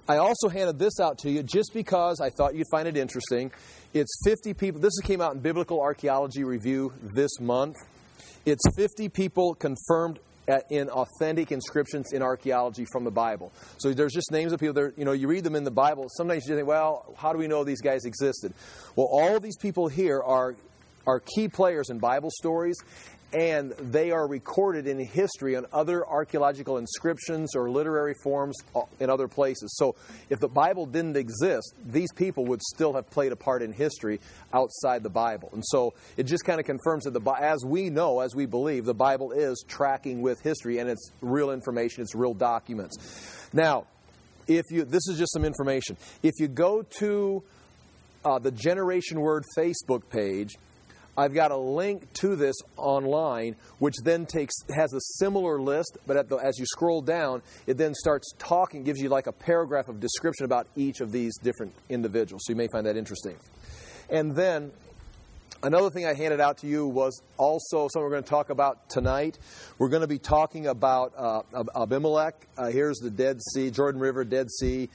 I also handed this out to you just because I thought you'd find it interesting. It's 50 people. This came out in Biblical Archaeology Review this month. It's 50 people confirmed in authentic inscriptions in archaeology from the Bible. So there's just names of people there. You read them in the Bible. Sometimes you think, well, how do we know these guys existed? Well, all of these people here are key players in Bible stories, and they are recorded in history on other archaeological inscriptions or literary forms in other places. So if the Bible didn't exist, these people would still have played a part in history outside the Bible. And so it just kind of confirms that as we know, as we believe, the Bible is tracking with history, and it's real information, it's real documents. Now, this is just some information. If you go to the Generation Word Facebook page, I've got a link to this online, which then has a similar list, but as you scroll down, it then starts talking, gives you like a paragraph of description about each of these different individuals. So you may find that interesting. And then another thing I handed out to you was also something we're going to talk about tonight. We're going to be talking about Abimelech. Here's the Dead Sea, Jordan River, Dead Sea,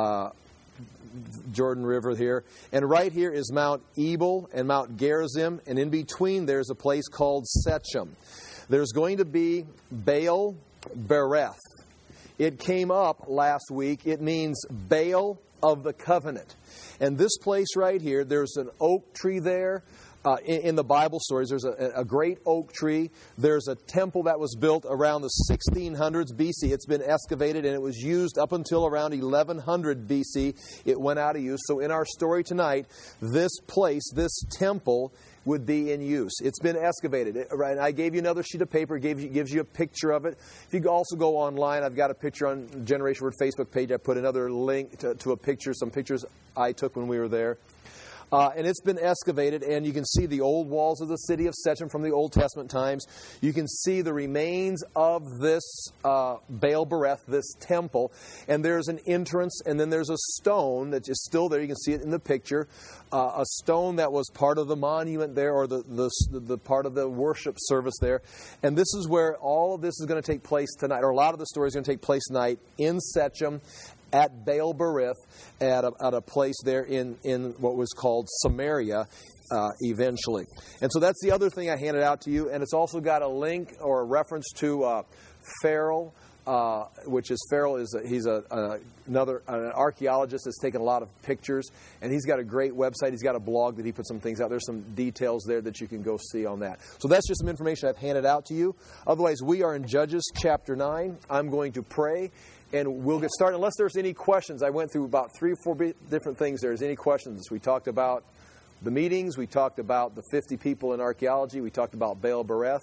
Jordan River here. And right here is Mount Ebal and Mount Gerizim. And in between there's a place called Shechem. There's going to be Baal Bereth. It came up last week. It means Baal of the Covenant. And this place right here, there's an oak tree there. In the Bible stories, there's a great oak tree. There's a temple that was built around the 1600s BC. It's been excavated, and it was used up until around 1100 BC. It went out of use. So in our story tonight, this place, this temple, would be in use. It's been excavated. I gave you another sheet of paper. Gives you a picture of it. If you also go online, I've got a picture on Generation Word Facebook page. I put another link to a picture, some pictures I took when we were there. And it's been excavated, and you can see the old walls of the city of Shechem from the Old Testament times. You can see the remains of this Baal Bereth, this temple. And there's an entrance, and then there's a stone that is still there. You can see it in the picture. A stone that was part of the monument there, or the part of the worship service there. And this is where all of this is going to take place tonight, or a lot of the story is going to take place tonight in Shechem, at Baal Bereth, at a place there in what was called Samaria eventually. And so that's the other thing I handed out to you. And it's also got a link or a reference to Farrell, which is Farrell. He's another archaeologist that's taken a lot of pictures. And he's got a great website. He's got a blog that he put some things out. There's some details there that you can go see on that. So that's just some information I've handed out to you. Otherwise, we are in Judges chapter 9. I'm going to pray, and we'll get started. Unless there's any questions, I went through about 3 or 4 different things. There's any questions? We talked about the meetings. We talked about the 50 people in archaeology. We talked about Baal Bereth.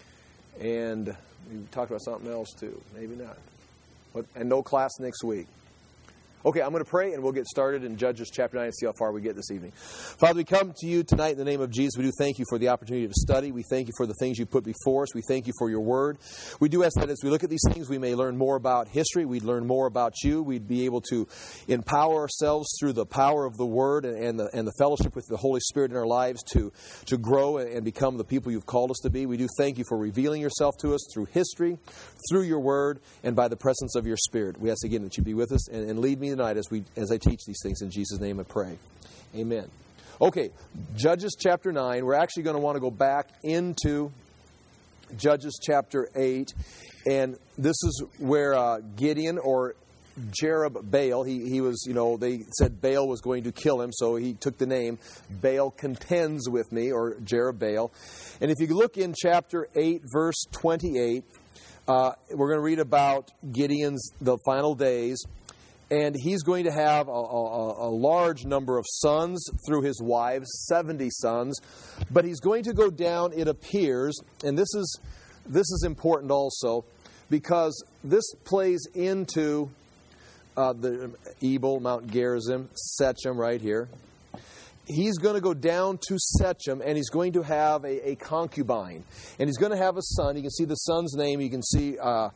And we talked about something else too. Maybe not. And no class next week. Okay, I'm going to pray, and we'll get started in Judges chapter 9 and see how far we get this evening. Father, we come to you tonight in the name of Jesus. We do thank you for the opportunity to study. We thank you for the things you put before us. We thank you for your word. We do ask that as we look at these things, we may learn more about history. We'd learn more about you. We'd be able to empower ourselves through the power of the word and the fellowship with the Holy Spirit in our lives to grow and become the people you've called us to be. We do thank you for revealing yourself to us through history, through your word, and by the presence of your Spirit. We ask again that you be with us and lead me tonight as I teach these things. In Jesus' name I pray. Amen. Okay, Judges chapter 9. We're actually going to want to go back into Judges chapter 8. And this is where Gideon, or Jerubbaal, he was, they said Baal was going to kill him, so he took the name Baal Contends With Me, or Jerubbaal. And if you look in chapter 8, verse 28, we're going to read about Gideon's, the final days. And he's going to have a large number of sons through his wives, 70 sons. But he's going to go down, it appears, and this is important also, because this plays into the Ebal, Mount Gerizim, Shechem right here. He's going to go down to Shechem, and he's going to have a concubine. And he's going to have a son. You can see the son's name. You can see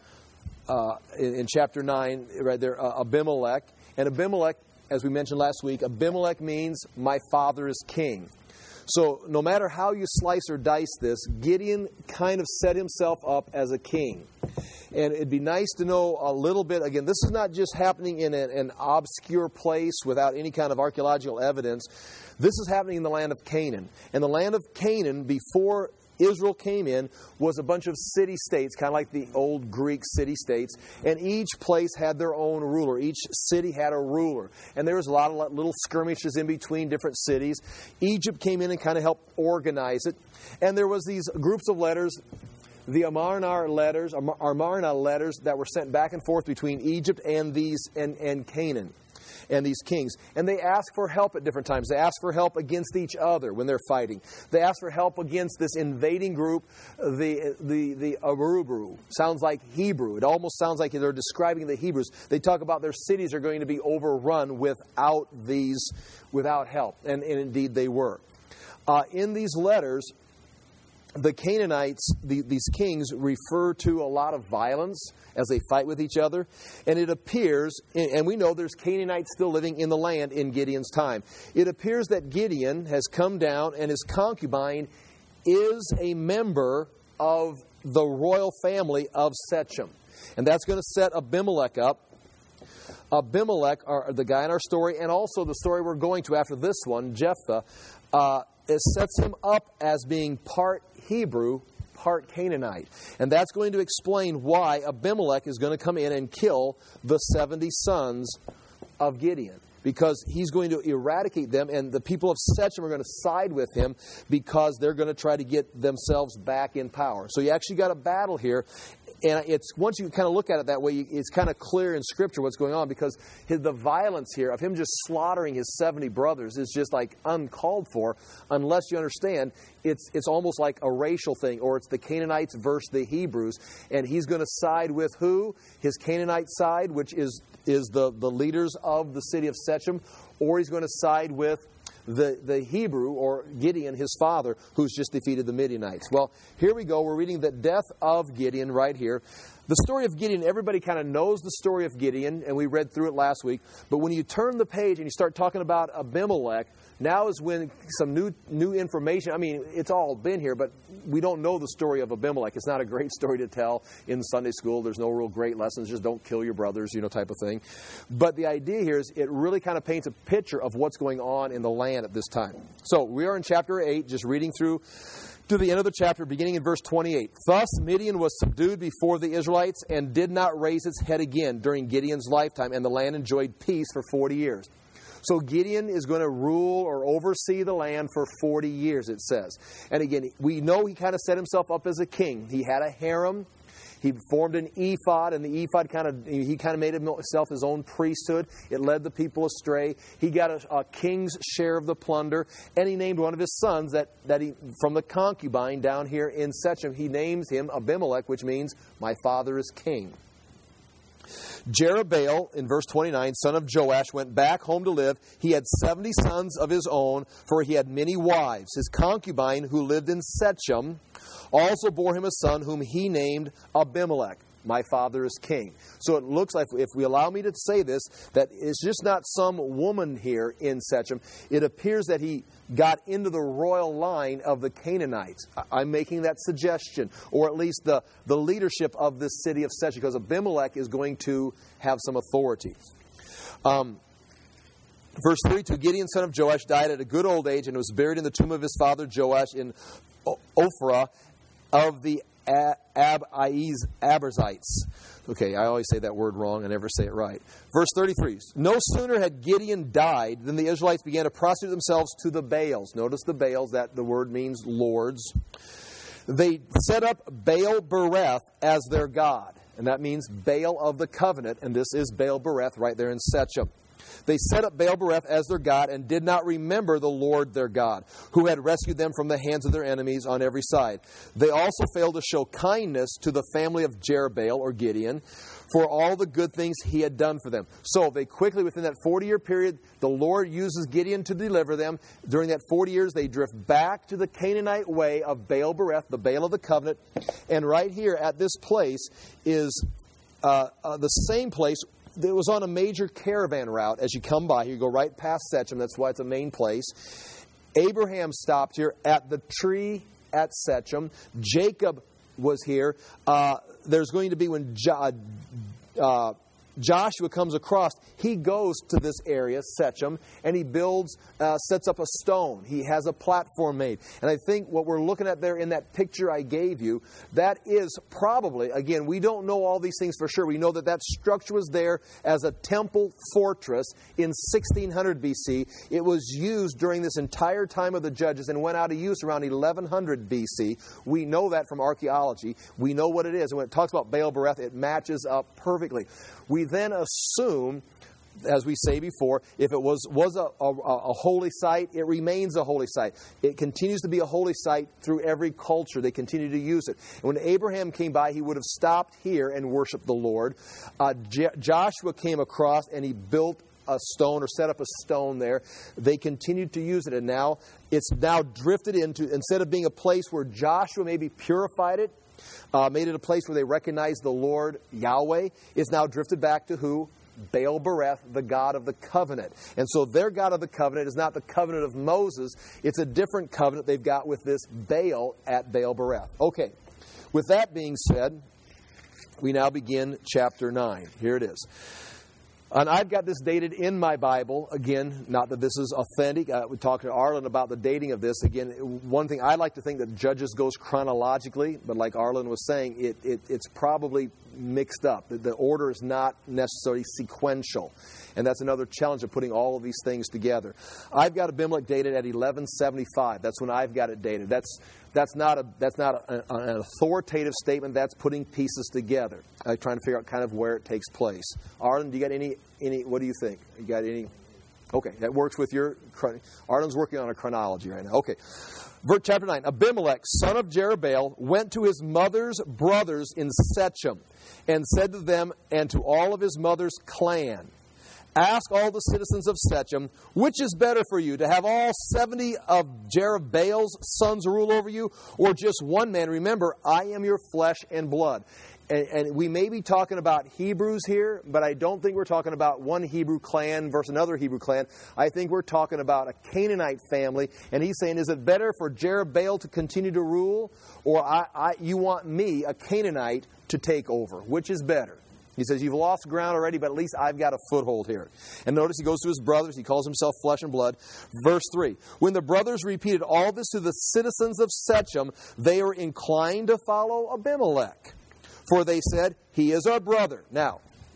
in chapter 9, right there, Abimelech. And Abimelech, as we mentioned last week, Abimelech means my father is king. So no matter how you slice or dice this, Gideon kind of set himself up as a king. And it'd be nice to know a little bit. Again, this is not just happening in an obscure place without any kind of archaeological evidence. This is happening in the land of Canaan. And the land of Canaan, before Israel came in, was a bunch of city-states, kind of like the old Greek city-states, and each place had their own ruler. Each city had a ruler. And there was a lot of little skirmishes in between different cities. Egypt came in and kind of helped organize it. And there was these groups of letters, the Amarna letters that were sent back and forth between Egypt and and Canaan. And these kings. And they ask for help at different times. They ask for help against each other when they're fighting. They ask for help against this invading group, the Arubru. Sounds like Hebrew. It almost sounds like they're describing the Hebrews. They talk about their cities are going to be overrun without help. And indeed they were. In these letters, the Canaanites, these kings, refer to a lot of violence as they fight with each other. And it appears, and we know there's Canaanites still living in the land in Gideon's time. It appears that Gideon has come down and his concubine is a member of the royal family of Shechem. And that's going to set Abimelech up. Abimelech, the guy in our story, and also the story we're going to after this one, Jephthah, it sets him up as being part Hebrew, part Canaanite. And that's going to explain why Abimelech is going to come in and kill the 70 sons of Gideon. Because he's going to eradicate them, and the people of Shechem are going to side with him because they're going to try to get themselves back in power. So you actually got a battle here. And it's once you kind of look at it that way, it's kind of clear in Scripture what's going on, because the violence here of him just slaughtering his 70 brothers is just like uncalled for, unless you understand it's almost like a racial thing, or it's the Canaanites versus the Hebrews. And he's going to side with who? His Canaanite side, which is the leaders of the city of Shechem, or he's going to side with the Hebrew, or Gideon, his father, who's just defeated the Midianites. Well, here we go. We're reading the death of Gideon right here. The story of Gideon, everybody kind of knows the story of Gideon, and we read through it last week. But when you turn the page and you start talking about Abimelech, now is when some new information, I mean, it's all been here, but we don't know the story of Abimelech. It's not a great story to tell in Sunday school. There's no real great lessons. Just don't kill your brothers, type of thing. But the idea here is it really kind of paints a picture of what's going on in the land at this time. So we are in chapter 8, just reading through to the end of the chapter, beginning in verse 28. Thus Midian was subdued before the Israelites and did not raise its head again during Gideon's lifetime, and the land enjoyed peace for 40 years. So Gideon is going to rule or oversee the land for 40 years, it says. And again, we know he kind of set himself up as a king. He had a harem. He formed an ephod, and the ephod he kind of made himself his own priesthood. It led the people astray. He got a king's share of the plunder, and he named one of his sons that he, from the concubine down here in Shechem, he names him Abimelech, which means my father is king. Jerubbaal, in verse 29, son of Joash, went back home to live. He had 70 sons of his own, for he had many wives. His concubine, who lived in Shechem, also bore him a son whom he named Abimelech. My father is king. So it looks like, if we allow me to say this, that it's just not some woman here in Shechem. It appears that he got into the royal line of the Canaanites. I'm making that suggestion, or at least the leadership of this city of Shechem, because Abimelech is going to have some authority. Verse 32, Gideon, son of Joash, died at a good old age and was buried in the tomb of his father Joash in Ophrah of the Aberzites. Okay, I always say that word wrong. I never say it right. Verse 33. No sooner had Gideon died than the Israelites began to prostitute themselves to the Baals. Notice the Baals, that the word means lords. They set up Baal-bereth as their god. And that means Baal of the covenant. And this is Baal-bereth right there in Shechem. They set up Baal-bereth as their god and did not remember the Lord their God, who had rescued them from the hands of their enemies on every side. They also failed to show kindness to the family of Jerubbaal, or Gideon, for all the good things he had done for them. So they quickly, within that 40-year period, the Lord uses Gideon to deliver them. During that 40 years, they drift back to the Canaanite way of Baal-bereth, the Baal of the covenant. And right here at this place is the same place. It was on a major caravan route. As you come by, you go right past Shechem. That's why it's a main place. Abraham stopped here at the tree at Shechem. Jacob was here, there's going to be when Joshua comes across, he goes to this area, Shechem, and he builds, sets up a stone. He has a platform made. And I think what we're looking at there in that picture I gave you, that is probably, again, we don't know all these things for sure. We know that that structure was there as a temple fortress in 1600 BC. It was used during this entire time of the Judges and went out of use around 1100 BC. We know that from archaeology. We know what it is. And when it talks about Baal Bereth, it matches up perfectly. We then assume, as we say before, if it was a holy site, it remains a holy site. It continues to be a holy site through every culture. They continue to use it. And when Abraham came by, he would have stopped here and worshiped the Lord. Joshua came across and he built a stone or set up a stone there. They continued to use it, and now it's now drifted into, instead of being a place where Joshua maybe purified it, made it a place where they recognized the Lord Yahweh, it's now drifted back to who? Baal Bereth, the God of the covenant. And so their God of the covenant is not the covenant of Moses. It's a different covenant they've got with this Baal at Baal Bereth. Okay, with that being said, we now begin chapter 9. Here it is. And I've got this dated in my Bible. Again, not that this is authentic. We talked to Arlen about the dating of this. Again, one thing I like to think that Judges goes chronologically, but like Arlen was saying, it's probably mixed up. The order is not necessarily sequential. And that's another challenge of putting all of these things together. I've got Abimelech dated at 1175. That's when I've got it dated. That's not an authoritative statement. That's putting pieces together. I'm trying to figure out kind of where it takes place. Arlen, do you got any? What do you think? You got any? Okay, that works with your. Arlen's working on a chronology right now. Okay, chapter 9. Abimelech, son of Jerubbaal, went to his mother's brothers in Shechem, and said to them and to all of his mother's clan, "Ask all the citizens of Shechem, which is better for you, to have all 70 of Jerubbaal's sons rule over you, or just one man? Remember, I am your flesh and blood." And we may be talking about Hebrews here, but I don't think we're talking about one Hebrew clan versus another Hebrew clan. I think we're talking about a Canaanite family. And he's saying, is it better for Jerubbaal to continue to rule, or you want me, a Canaanite, to take over? Which is better? He says, you've lost ground already, but at least I've got a foothold here. And notice he goes to his brothers. He calls himself flesh and blood. Verse 3. When the brothers repeated all this to the citizens of Shechem, they were inclined to follow Abimelech. For they said, he is our brother. Now,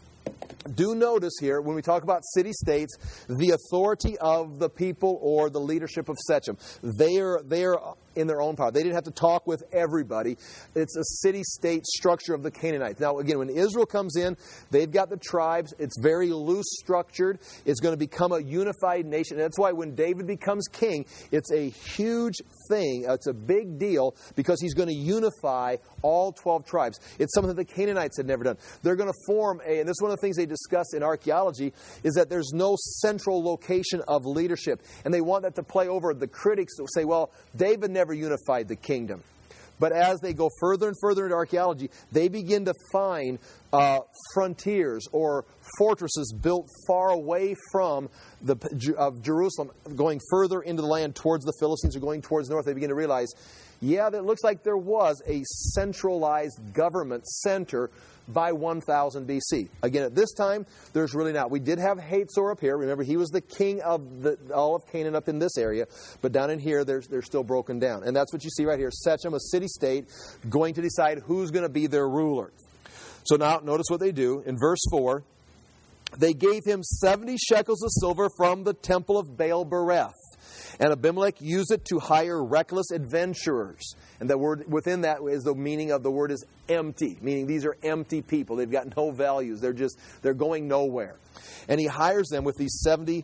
do notice here, when we talk about city-states, the authority of the people or the leadership of Shechem. They are in their own power. They didn't have to talk with everybody. It's a city-state structure of the Canaanites. Now, again, when Israel comes in, they've got the tribes. It's very loose structured. It's going to become a unified nation. And that's why when David becomes king, it's a huge thing. It's a big deal because he's going to unify all 12 tribes. It's something that the Canaanites had never done. They're going to form and this is one of the things they discuss in archaeology, is that there's no central location of leadership. And they want that to play over. The critics will say, well, David never unified the kingdom. But as they go further and further into archaeology, they begin to find frontiers or fortresses built far away from of Jerusalem, going further into the land towards the Philistines or going towards the north. They begin to realize, yeah, that looks like there was a centralized government center by 1000 BC. Again, at this time, there's really not. We did have Hatzor up here. Remember, he was the king of all of Canaan up in this area. But down in here, they're still broken down. And that's what you see right here. Shechem, a city-state, going to decide who's going to be their ruler. So now, notice what they do. In verse 4, they gave him 70 shekels of silver from the temple of Baal Bereth. And Abimelech used it to hire reckless adventurers. And the word within that is the meaning of the word is empty, meaning these are empty people. They've got no values. They're going nowhere. And he hires them with these 70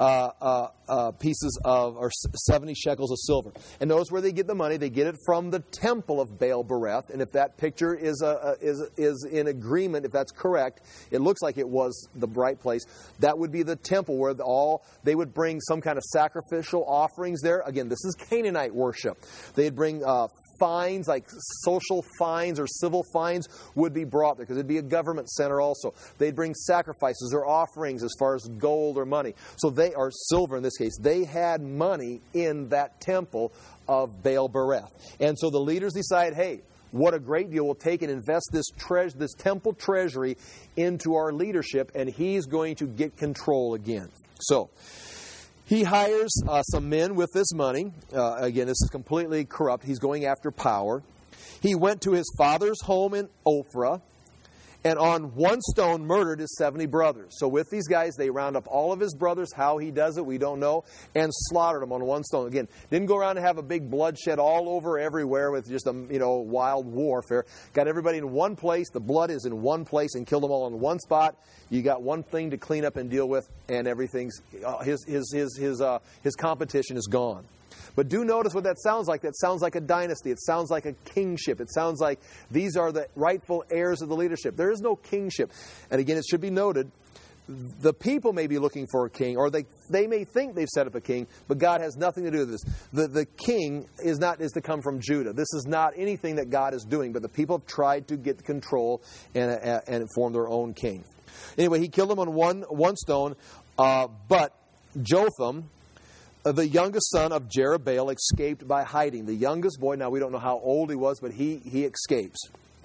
pieces of, or 70 shekels of silver. And notice where they get the money. They get it from the temple of Baal Bereth. And if that picture is in agreement, if that's correct, it looks like it was the right place. That would be the temple where they would bring some kind of sacrificial offerings there. Again, this is Canaanite worship. They'd bring fines, like social fines or civil fines, would be brought there because it'd be a government center also. They'd bring sacrifices or offerings as far as gold or money. So they are silver in this case. They had money in that temple of Baal Bereth. And so the leaders decide, hey, what a great deal. We'll take and invest this temple treasury into our leadership, and he's going to get control again. So he hires some men with this money. Again, this is completely corrupt. He's going after power. He went to his father's home in Ophrah, and on one stone murdered his 70 brothers. So with these guys, they round up all of his brothers. How he does it, we don't know. And slaughtered them on one stone. Again, didn't go around and have a big bloodshed all over everywhere with just wild warfare. Got everybody in one place. The blood is in one place, and killed them all in one spot. You got one thing to clean up and deal with, and everything's his competition is gone. But do notice what that sounds like. That sounds like a dynasty. It sounds like a kingship. It sounds like these are the rightful heirs of the leadership. There is no kingship. And again, it should be noted, the people may be looking for a king, or they may think they've set up a king, but God has nothing to do with this. The king is to come from Judah. This is not anything that God is doing, but the people have tried to get control and form their own king. Anyway, he killed them on one stone, but Jotham, the youngest son of Jerubbaal, escaped by hiding. The youngest boy, now we don't know how old he was, but he escapes.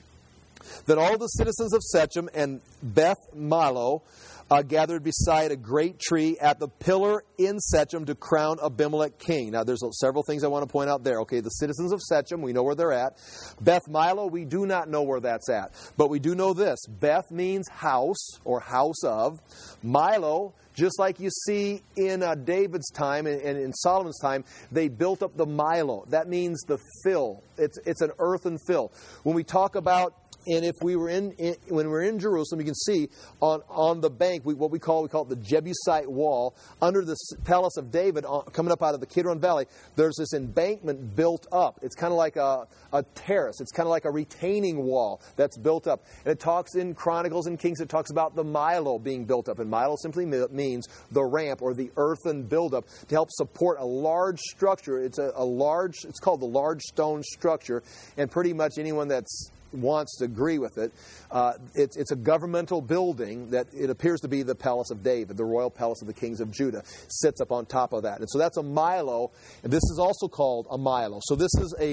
Then all the citizens of Shechem and Beth Milo gathered beside a great tree at the pillar in Shechem to crown Abimelech king. Now there's several things I want to point out there. Okay, the citizens of Shechem, we know where they're at. Beth Milo, we do not know where that's at. But we do know this. Beth means house or house of. Milo, just like you see in David's time and in Solomon's time, they built up the Milo. That means the fill. It's an earthen fill. When we talk about, and if we were when we're in Jerusalem, you can see on the bank what we call it the Jebusite wall under the palace of David, coming up out of the Kidron Valley. There's this embankment built up. It's kind of like a terrace. It's kind of like a retaining wall that's built up. And it talks in Chronicles and Kings. It talks about the Milo being built up, and Milo simply means the ramp or the earthen buildup to help support a large structure. It's It's called the large stone structure, and pretty much anyone that's wants to agree with it. It's a governmental building that it appears to be the palace of David, the royal palace of the kings of Judah, sits up on top of that. And so that's a Milo, and this is also called a Milo. So this is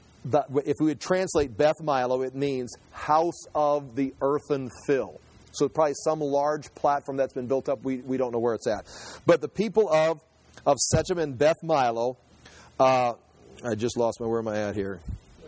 if we would translate Beth Milo, it means house of the earthen fill. So probably some large platform that's been built up. We don't know where it's at. But the people of Shechem and Beth Milo, I just lost where am I at here?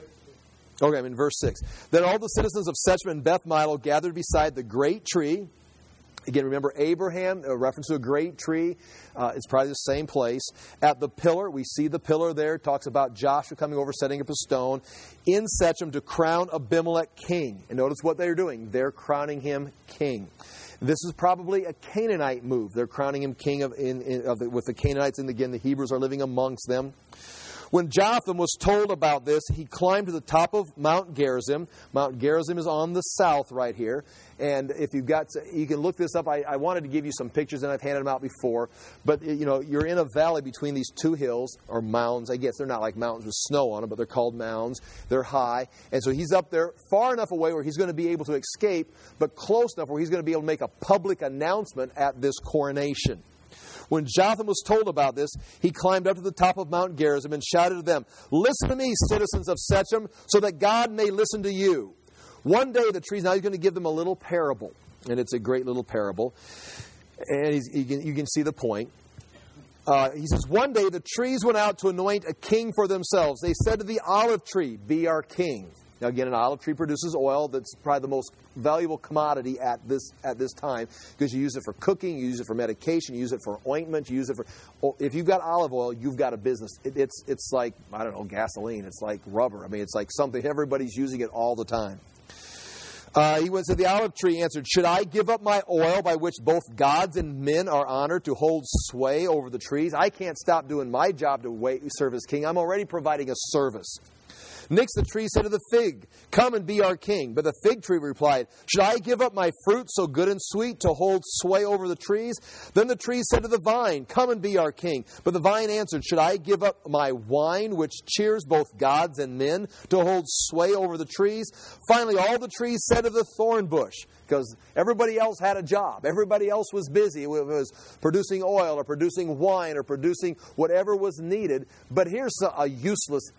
Okay, I'm in verse 6. Then all the citizens of Shechem and Beth Milo gathered beside the great tree. Again, remember Abraham, a reference to a great tree. It's probably the same place. At the pillar, we see the pillar there. It talks about Joshua coming over, setting up a stone in Shechem to crown Abimelech king. And notice what they're doing. They're crowning him king. This is probably a Canaanite move. They're crowning him king with the Canaanites, and again, the Hebrews are living amongst them. When Jotham was told about this, he climbed to the top of Mount Gerizim. Mount Gerizim is on the south right here. And if you can look this up. I wanted to give you some pictures, and I've handed them out before. But, you're in a valley between these two hills, or mounds. I guess they're not like mountains with snow on them, but they're called mounds. They're high. And so he's up there far enough away where he's going to be able to escape, but close enough where he's going to be able to make a public announcement at this coronation. When Jotham was told about this, he climbed up to the top of Mount Gerizim and shouted to them, "Listen to me, citizens of Shechem, so that God may listen to you. One day the trees," now he's going to give them a little parable, and it's a great little parable, and you can see the point. He says, "One day the trees went out to anoint a king for themselves. They said to the olive tree, 'Be our king.'" Now again, an olive tree produces oil. That's probably the most valuable commodity at this time, because you use it for cooking, you use it for medication, you use it for ointment, you use it for... If you've got olive oil, you've got a business. It's like, I don't know, gasoline. It's like rubber. I mean, it's like something, everybody's using it all the time. He went to the olive tree, answered, "Should I give up my oil by which both gods and men are honored to hold sway over the trees? I can't stop doing my job to serve as king. I'm already providing a service." Next, the tree said to the fig, "Come and be our king." But the fig tree replied, "Should I give up my fruit so good and sweet to hold sway over the trees?" Then the tree said to the vine, "Come and be our king." But the vine answered, "Should I give up my wine, which cheers both gods and men, to hold sway over the trees?" Finally, all the trees said to the thorn bush, because everybody else had a job. Everybody else was busy. It was producing oil or producing wine or producing whatever was needed. But here's a useless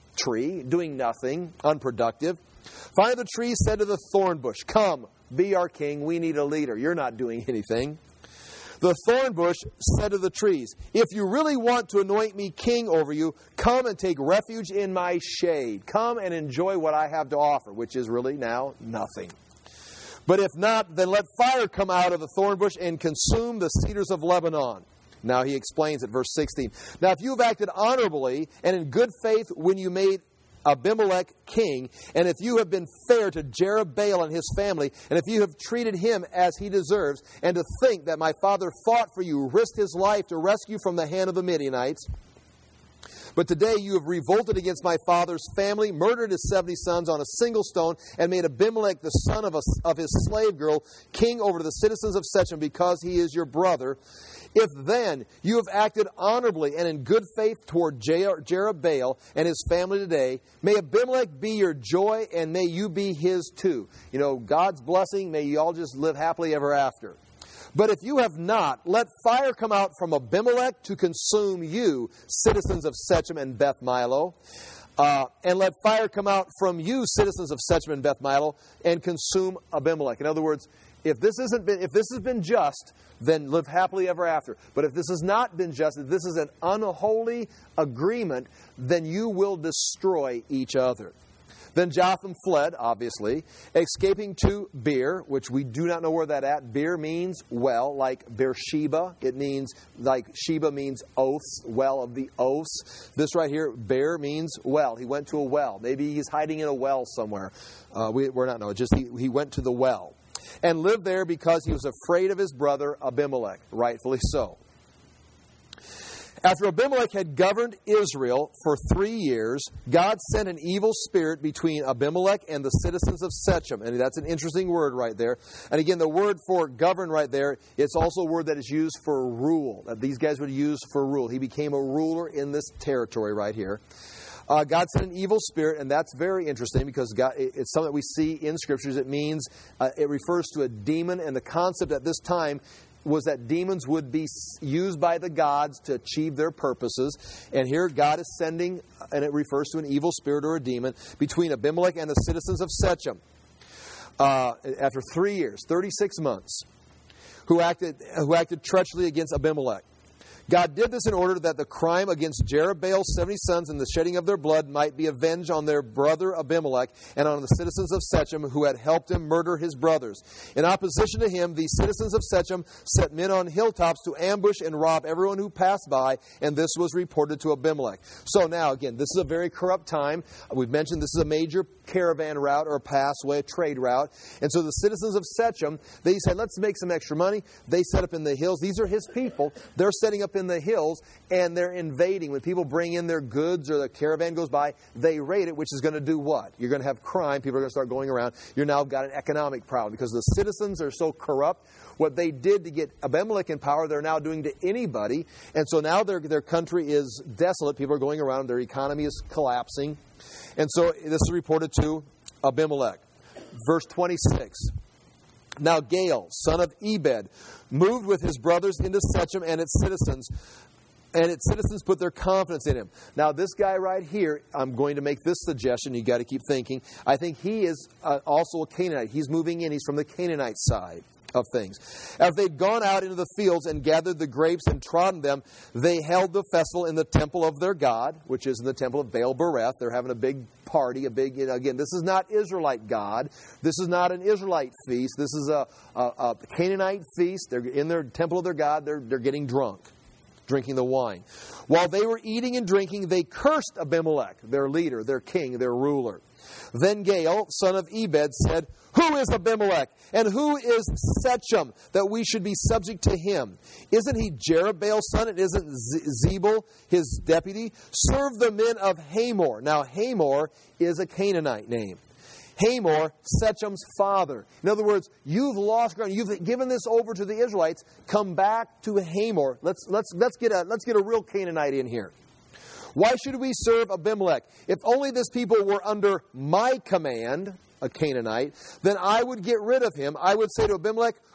tree, doing nothing, unproductive. Finally, the tree said to the thorn bush, "Come, be our king. We need a leader. You're not doing anything." The thorn bush said to the trees, "If you really want to anoint me king over you, come and take refuge in my shade. Come and enjoy what I have to offer," which is really now nothing. "But if not, then let fire come out of the thorn bush and consume the cedars of Lebanon." Now he explains it, verse 16. "Now if you have acted honorably and in good faith when you made Abimelech king, and if you have been fair to Jerubbaal and his family, and if you have treated him as he deserves, and to think that my father fought for you, risked his life to rescue from the hand of the Midianites, but today you have revolted against my father's family, murdered his 70 sons on a single stone, and made Abimelech, the son of his slave girl, king over the citizens of Shechem, because he is your brother. If then you have acted honorably and in good faith toward Jerubbaal and his family today, may Abimelech be your joy, and may you be his too." You know, God's blessing, may you all just live happily ever after. "But if you have not, let fire come out from Abimelech to consume you, citizens of Shechem and Beth Milo. And let fire come out from you, citizens of Shechem and Beth Milo, and consume Abimelech." In other words, if this has been just, then live happily ever after. But if this has not been just, if this is an unholy agreement, then you will destroy each other. Then Jotham fled, obviously, escaping to Beer, which we do not know where that at. Beer means well, like Beersheba. It means, like Sheba means oaths, well of the oaths. This right here, Beer means well. He went to a well. Maybe he's hiding in a well somewhere. We're not knowing. Just he went to the well. And lived there because he was afraid of his brother Abimelech, rightfully so. After Abimelech had governed Israel for 3 years, God sent an evil spirit between Abimelech and the citizens of Shechem. And that's an interesting word right there. And again, the word for govern right there, it's also a word that is used for rule, that these guys would use for rule. He became a ruler in this territory right here. God sent an evil spirit, and that's very interesting because it's something that we see in Scriptures. It means, it refers to a demon, and the concept at this time was that demons would be used by the gods to achieve their purposes. And here God is sending, and it refers to an evil spirit or a demon, between Abimelech and the citizens of Shechem. After 3 years, 36 months, who acted treacherously against Abimelech. God did this in order that the crime against Jerubbaal's 70 sons and the shedding of their blood might be avenged on their brother Abimelech and on the citizens of Shechem who had helped him murder his brothers. In opposition to him, the citizens of Shechem set men on hilltops to ambush and rob everyone who passed by, and this was reported to Abimelech. So now, again, this is a very corrupt time. We've mentioned this is a major caravan route or passway, a trade route. And so the citizens of Shechem, they said, let's make some extra money. They set up in the hills. These are his people. They're setting up in the hills, and they're invading. When people bring in their goods or the caravan goes by, they raid it, which is going to do what? You're going to have crime. People are going to start going around. You're now got an economic problem because the citizens are so corrupt. What they did to get Abimelech in power, they're now doing to anybody. And so now their country is desolate. People are going around. Their economy is collapsing. And so this is reported to Abimelech. Verse 26. Now Gaal, son of Ebed, moved with his brothers into Shechem and its citizens put their confidence in him. Now this guy right here, I'm going to make this suggestion. You've got to keep thinking. I think he is also a Canaanite. He's moving in. He's from the Canaanite side of things. As they'd gone out into the fields and gathered the grapes and trodden them, they held the festival in the temple of their God, which is in the temple of Baal Bereth. They're having a big party, again, this is not Israelite God. This is not an Israelite feast. This is a Canaanite feast. They're in their temple of their God. They're getting drunk, drinking the wine. While they were eating and drinking, they cursed Abimelech, their leader, their king, their ruler. Then Gaal, son of Ebed, said, "Who is Abimelech, and who is Shechem, that we should be subject to him? Isn't he Jerubbaal's son, and isn't Zebul his deputy? Serve the men of Hamor." Now, Hamor is a Canaanite name. Hamor, Shechem's father. In other words, you've lost ground. You've given this over to the Israelites. Come back to Hamor. Let's get a real Canaanite in here. Why should we serve Abimelech? If only this people were under my command, a Canaanite, then I would get rid of him. I would say to Abimelech,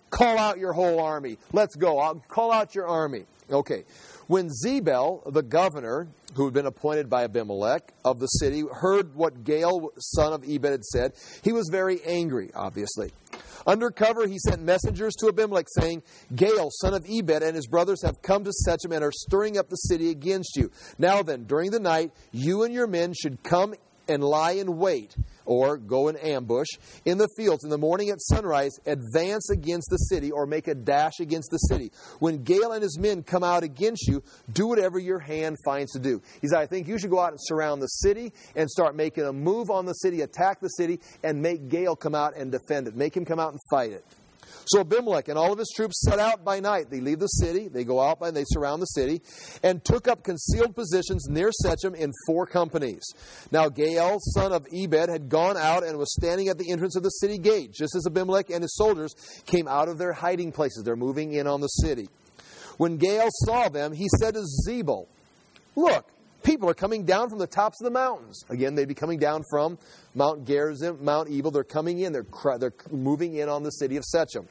Call out your whole army. Let's go. I'll call out your army. Okay. When Zebel, the governor, who had been appointed by Abimelech of the city, heard what Gaal, son of Ebed, had said, he was very angry, obviously. Under cover, he sent messengers to Abimelech, saying, Gaal, son of Ebed, and his brothers have come to Shechem and are stirring up the city against you. Now then, during the night, you and your men should come and lie in wait, or go in ambush, in the fields. In the morning at sunrise, advance against the city, or make a dash against the city. When Gaal and his men come out against you, do whatever your hand finds to do. He said, I think you should go out and surround the city and start making a move on the city, attack the city, and make Gaal come out and defend it. Make him come out and fight it. So Abimelech and all of his troops set out by night. They leave the city, they go out, they surround the city, and took up concealed positions near Shechem in 4 companies. Now Gaal, son of Ebed, had gone out and was standing at the entrance of the city gate, just as Abimelech and his soldiers came out of their hiding places. They're moving in on the city. When Gaal saw them, he said to Zebul, look, people are coming down from the tops of the mountains. Again, they'd be coming down from Mount Gerizim, Mount Ebal. They're coming in. They're moving in on the city of Shechem.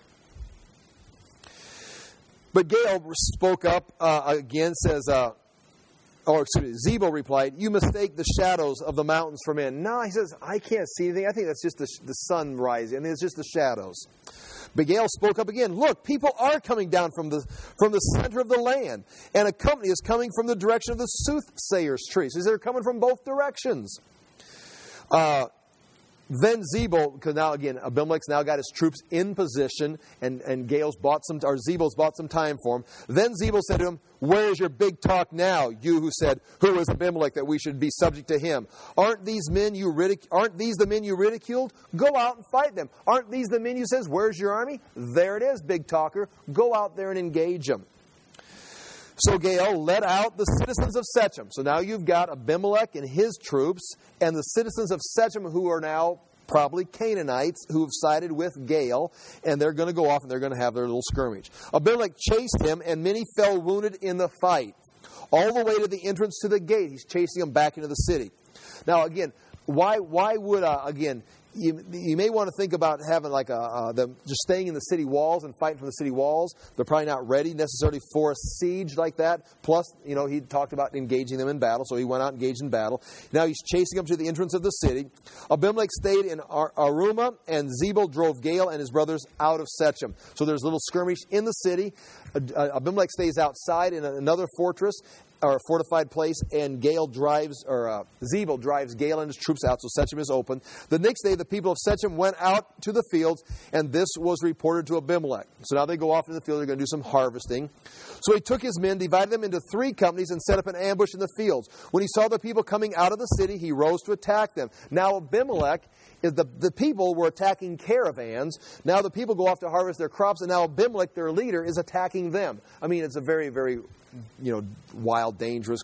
But Gaal spoke up again, says, Zebul replied, you mistake the shadows of the mountains for men. No, he says, I can't see anything. I think that's just the sun rising. I mean, it's just the shadows. But Gaal spoke up again. Look, people are coming down from the center of the land, and a company is coming from the direction of the soothsayer's tree. So they're coming from both directions. Then Zebul, because now again, Abimelech's now got his troops in position, and Zebul's bought some time for him. Then Zebul said to him, where is your big talk now, you who said, who is Abimelech that we should be subject to him? Aren't these the men you ridiculed? Go out and fight them. Aren't these the men you says, where's your army? There it is, big talker. Go out there and engage them. So Gaal led out the citizens of Shechem. So now you've got Abimelech and his troops, and the citizens of Shechem, who are now probably Canaanites, who have sided with Gaal, and they're going to go off and they're going to have their little skirmish. Abimelech chased him, and many fell wounded in the fight. All the way to the entrance to the gate, he's chasing them back into the city. Now again, why would, you may want to think about having them just staying in the city walls and fighting from the city walls. They're probably not ready necessarily for a siege like that. Plus, he talked about engaging them in battle, so he went out and engaged in battle. Now he's chasing them to the entrance of the city. Abimelech stayed in Arumah, and Zebul drove Gaal and his brothers out of Shechem. So there's a little skirmish in the city. Abimelech stays outside in another fortress, or a fortified place, and Zebul drives Gaal and his troops out, so Shechem is open. The next day, the people of Shechem went out to the fields, and this was reported to Abimelech. So now they go off in the field, they're going to do some harvesting. So he took his men, divided them into 3 companies, and set up an ambush in the fields. When he saw the people coming out of the city, he rose to attack them. Now Abimelech, the people were attacking caravans. Now the people go off to harvest their crops, and now Abimelech, their leader, is attacking them. I mean, it's a very, very wild, dangerous,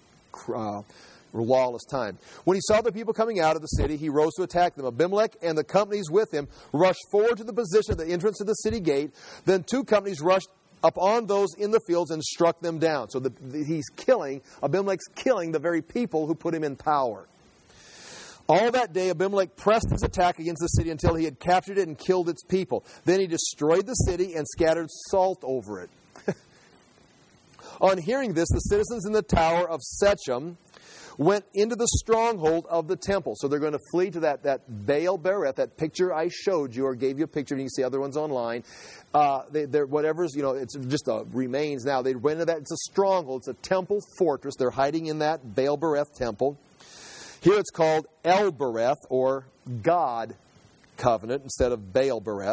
lawless time. When he saw the people coming out of the city, he rose to attack them. Abimelech and the companies with him rushed forward to the position at the entrance of the city gate. Then 2 companies rushed upon those in the fields and struck them down. So Abimelech's killing the very people who put him in power. All that day, Abimelech pressed his attack against the city until he had captured it and killed its people. Then he destroyed the city and scattered salt over it. On hearing this, the citizens in the tower of Shechem went into the stronghold of the temple. So they're going to flee to that Baal Bereth, that picture I showed you or gave you a picture, and you can see other ones online. It's just remains now. They went into that. It's a stronghold. It's a temple fortress. They're hiding in that Baal Bereth temple. Here it's called El Bereth, or God Covenant, instead of Baal Bereth.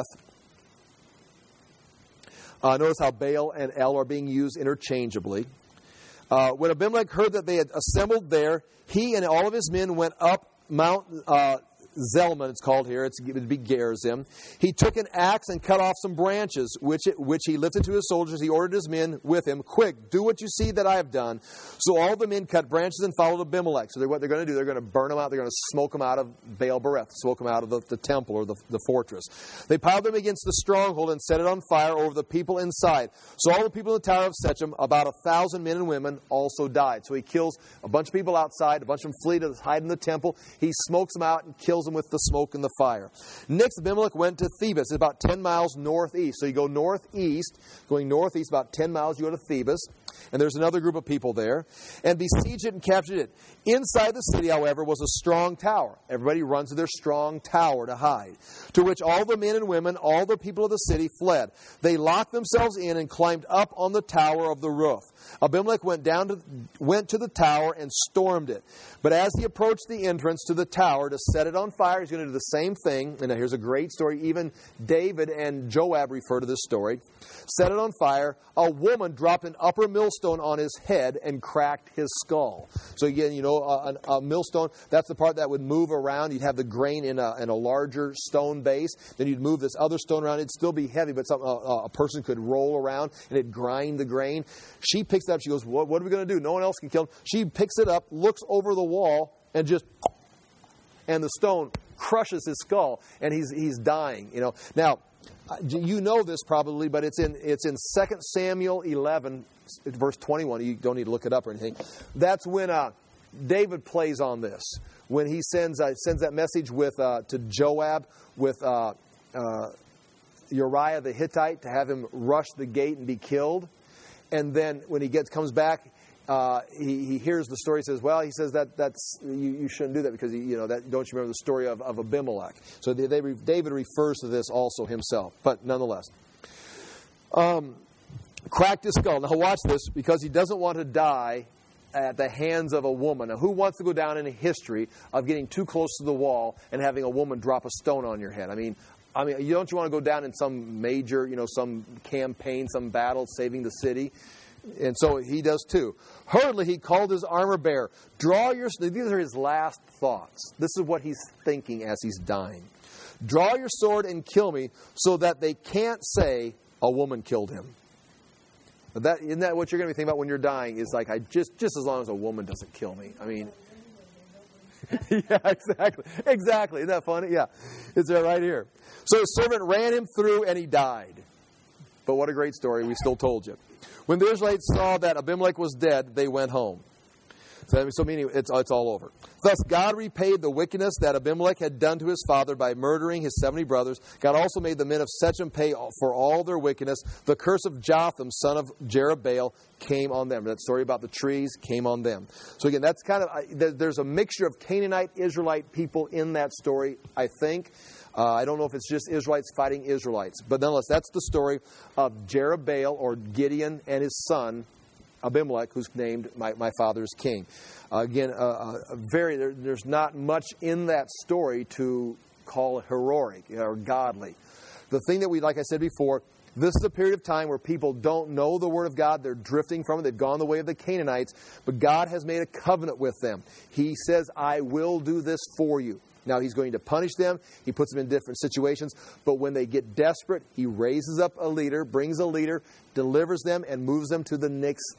Notice how Baal and El are being used interchangeably. When Abimelech heard that they had assembled there, he and all of his men went up Mount Zelman, it's called here. It would be Gerizim. He took an axe and cut off some branches, which he lifted to his soldiers. He ordered his men with him, quick, do what you see that I have done. So all the men cut branches and followed Abimelech. So what they're going to do, they're going to burn them out. They're going to smoke them out of Baal Bereth, smoke them out of the temple or the fortress. They piled them against the stronghold and set it on fire over the people inside. So all the people in the tower of Shechem, about 1,000 men and women, also died. So he kills a bunch of people outside. A bunch of them flee to hide in the temple. He smokes them out and kills them with the smoke and the fire. Next, Abimelech went to Thebes. It's about 10 miles northeast. So you go northeast, going northeast about 10 miles, you go to Thebes. And there's another group of people there. And besieged it and captured it. Inside the city, however, was a strong tower. Everybody runs to their strong tower to hide. To which all the men and women, all the people of the city fled. They locked themselves in and climbed up on the tower of the roof. Abimelech went to the tower and stormed it. But as he approached the entrance to the tower to set it on fire, he's going to do the same thing. And here's a great story. Even David and Joab refer to this story. Set it on fire. A woman dropped an upper millstone on his head and cracked his skull. So again, a millstone, that's the part that would move around. You'd have the grain in a larger stone base. Then you'd move this other stone around. It'd still be heavy, but a person could roll around and it'd grind the grain. She picks it up. She goes, what are we going to do? No one else can kill him. She picks it up, looks over the wall, and the stone crushes his skull, and he's dying. Now, you know this probably, but it's in 2 Samuel 11, verse 21. You don't need to look it up or anything. That's when David plays on this. When he sends that message to Joab with Uriah the Hittite to have him rush the gate and be killed. And then when he comes back, he hears the story. Says, "Well, he says that's you shouldn't do that because don't you remember the story of Abimelech?" So David refers to this also himself, but nonetheless, cracked his skull. Now watch this, because he doesn't want to die at the hands of a woman. Now, who wants to go down in history of getting too close to the wall and having a woman drop a stone on your head? I mean, don't you want to go down in some major, some campaign, some battle, saving the city? And so he does too. Hurriedly, he called his armor bearer. These are his last thoughts. This is what he's thinking as he's dying. Draw your sword and kill me so that they can't say a woman killed him. But isn't that what you're going to be thinking about when you're dying? Is like, just as long as a woman doesn't kill me. I mean, yeah, exactly. Isn't that funny? Yeah, it's right here. So his servant ran him through and he died. But what a great story. We still told you. When the Israelites saw that Abimelech was dead, they went home. So meaning it's all over. Thus God repaid the wickedness that Abimelech had done to his father by murdering his 70 brothers. God also made the men of Shechem pay for all their wickedness. The curse of Jotham, son of Jerubbaal, came on them. That story about the trees came on them. So again, that's kind of, there's a mixture of Canaanite, Israelite people in that story, I think. I don't know if it's just Israelites fighting Israelites. But nonetheless, that's the story of Jerubbaal, or Gideon, and his son, Abimelech, who's named my father's king. Again, there's not much in that story to call heroic or godly. The thing that like I said before, this is a period of time where people don't know the Word of God. They're drifting from it. They've gone the way of the Canaanites. But God has made a covenant with them. He says, I will do this for you. Now, He's going to punish them. He puts them in different situations. But when they get desperate, He raises up a leader, brings a leader, delivers them, and moves them to the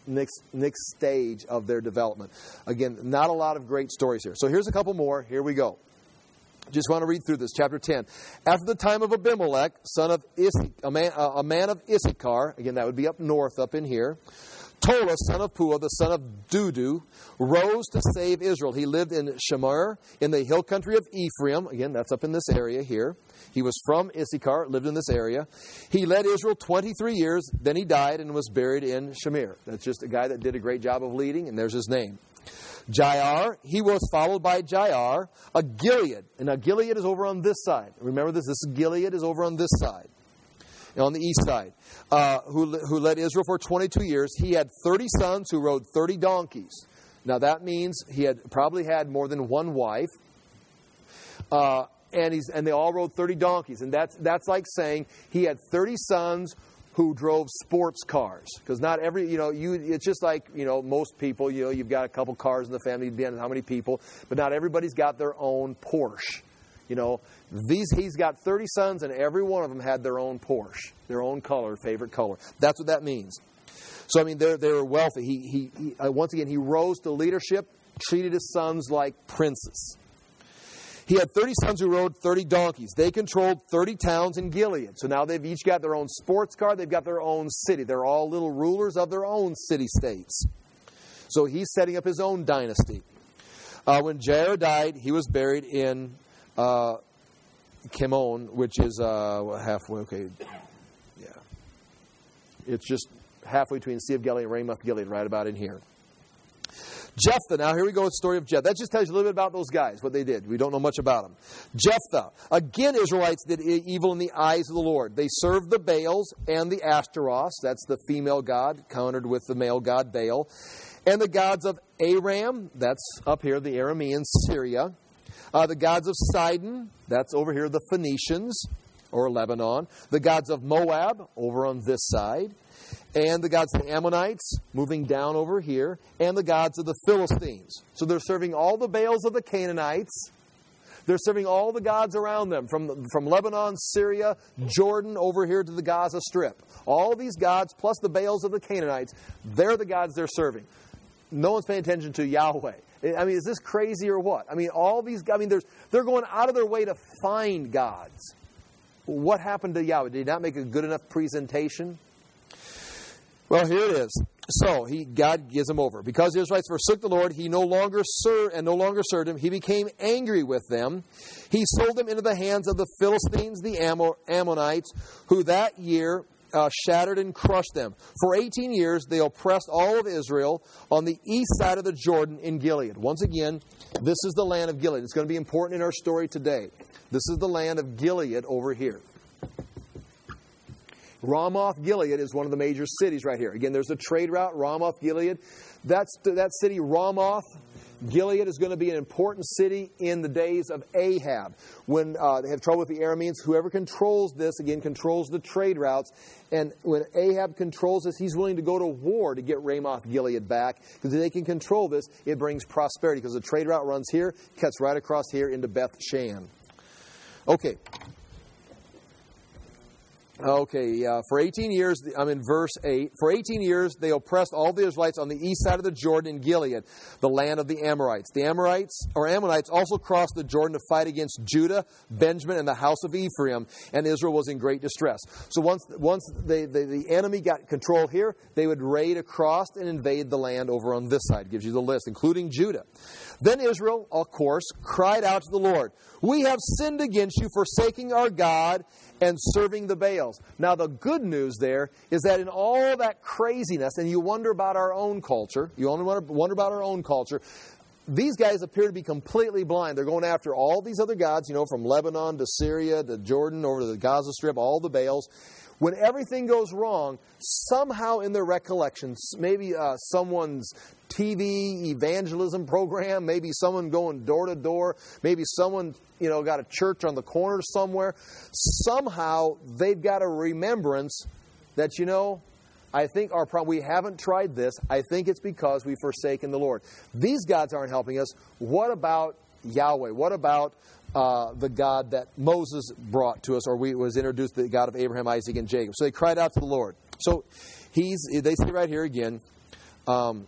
next stage of their development. Again, not a lot of great stories here. So here's a couple more. Here we go. Just want to read through this. Chapter 10. After the time of Abimelech, son of a man of Issachar, again, that would be up north, up in here, Tola, son of Puah, the son of Dudu, rose to save Israel. He lived in Shamir, in the hill country of Ephraim. Again, that's up in this area here. He was from Issachar, lived in this area. He led Israel 23 years. Then he died and was buried in Shamir. That's just a guy that did a great job of leading, and there's his name. Jair, he was followed by Jair, a Gilead. And now Gilead is over on this side. Remember this? This is Gilead is over on this side. On the east side, who led Israel for 22 years. He had 30 sons who rode 30 donkeys. Now that means he had probably had more than one wife, and they all rode 30 donkeys. And that's like saying he had 30 sons who drove sports cars. Because not every, it's just like, most people, you've got a couple cars in the family, depending on how many people, but not everybody's got their own Porsche. He's got 30 sons, and every one of them had their own Porsche, their own color, favorite color. That's what that means. So, they were wealthy. He once again, he rose to leadership, treated his sons like princes. He had 30 sons who rode 30 donkeys. They controlled 30 towns in Gilead. So now they've each got their own sports car. They've got their own city. They're all little rulers of their own city-states. So he's setting up his own dynasty. When Jair died, he was buried in Kimon, which is halfway. Okay, yeah, it's just halfway between the Sea of Galilee and Ramoth Gilead, right about in here. Jephthah. Now here we go with the story of Jephthah. That just tells you a little bit about those guys, what they did. We don't know much about them. Jephthah. Again, Israelites did evil in the eyes of the Lord. They served the Baals and the Ashtaroths. That's the female god, countered with the male god Baal. And the gods of Aram. That's up here, the Arameans, Syria. The gods of Sidon. That's over here, the Phoenicians, or Lebanon. The gods of Moab, over on this side. And the gods of the Ammonites, moving down over here, and the gods of the Philistines. So they're serving all the Baals of the Canaanites. They're serving all the gods around them, from Lebanon, Syria, Jordan, over here to the Gaza Strip. All these gods, plus the Baals of the Canaanites, they're the gods they're serving. No one's paying attention to Yahweh. I mean, is this crazy or what? I mean, all these, they're going out of their way to find gods. What happened to Yahweh? Did he not make a good enough presentation? Well, here it is. So God gives him over. Because the Israelites forsook the Lord, he no longer served him. He became angry with them. He sold them into the hands of the Philistines, the Ammonites, who that year shattered and crushed them. For 18 years, they oppressed all of Israel on the east side of the Jordan in Gilead. Once again, this is the land of Gilead. It's going to be important in our story today. This is the land of Gilead over here. Ramoth Gilead is one of the major cities right here. Again, there's a trade route, Ramoth Gilead. That city, Ramoth Gilead, is going to be an important city in the days of Ahab. When they have trouble with the Arameans, whoever controls this, again, controls the trade routes. And when Ahab controls this, he's willing to go to war to get Ramoth Gilead back. Because if they can control this, it brings prosperity. Because the trade route runs here, cuts right across here into Beth Shan. Okay. For 18 years, I'm in verse 8. For 18 years, they oppressed all the Israelites on the east side of the Jordan in Gilead, the land of the Amorites. The Ammonites also crossed the Jordan to fight against Judah, Benjamin, and the house of Ephraim, and Israel was in great distress. So once the enemy got control here, they would raid across and invade the land over on this side. It gives you the list, including Judah. Then Israel, of course, cried out to the Lord, "We have sinned against you, forsaking our God and serving the Baals." Now, the good news there is that in all that craziness, and you wonder about our own culture, these guys appear to be completely blind. They're going after all these other gods, from Lebanon to Syria to Jordan, over to the Gaza Strip, all the Baals. When everything goes wrong, somehow in their recollections, maybe someone's TV evangelism program, maybe someone going door to door, maybe someone, got a church on the corner somewhere. Somehow they've got a remembrance that, I think our problem, we haven't tried this. I think it's because we've forsaken the Lord. These gods aren't helping us. What about Yahweh? What about the God that Moses brought to us, or was introduced, the God of Abraham, Isaac, and Jacob? So they cried out to the Lord. So they say right here again, I'm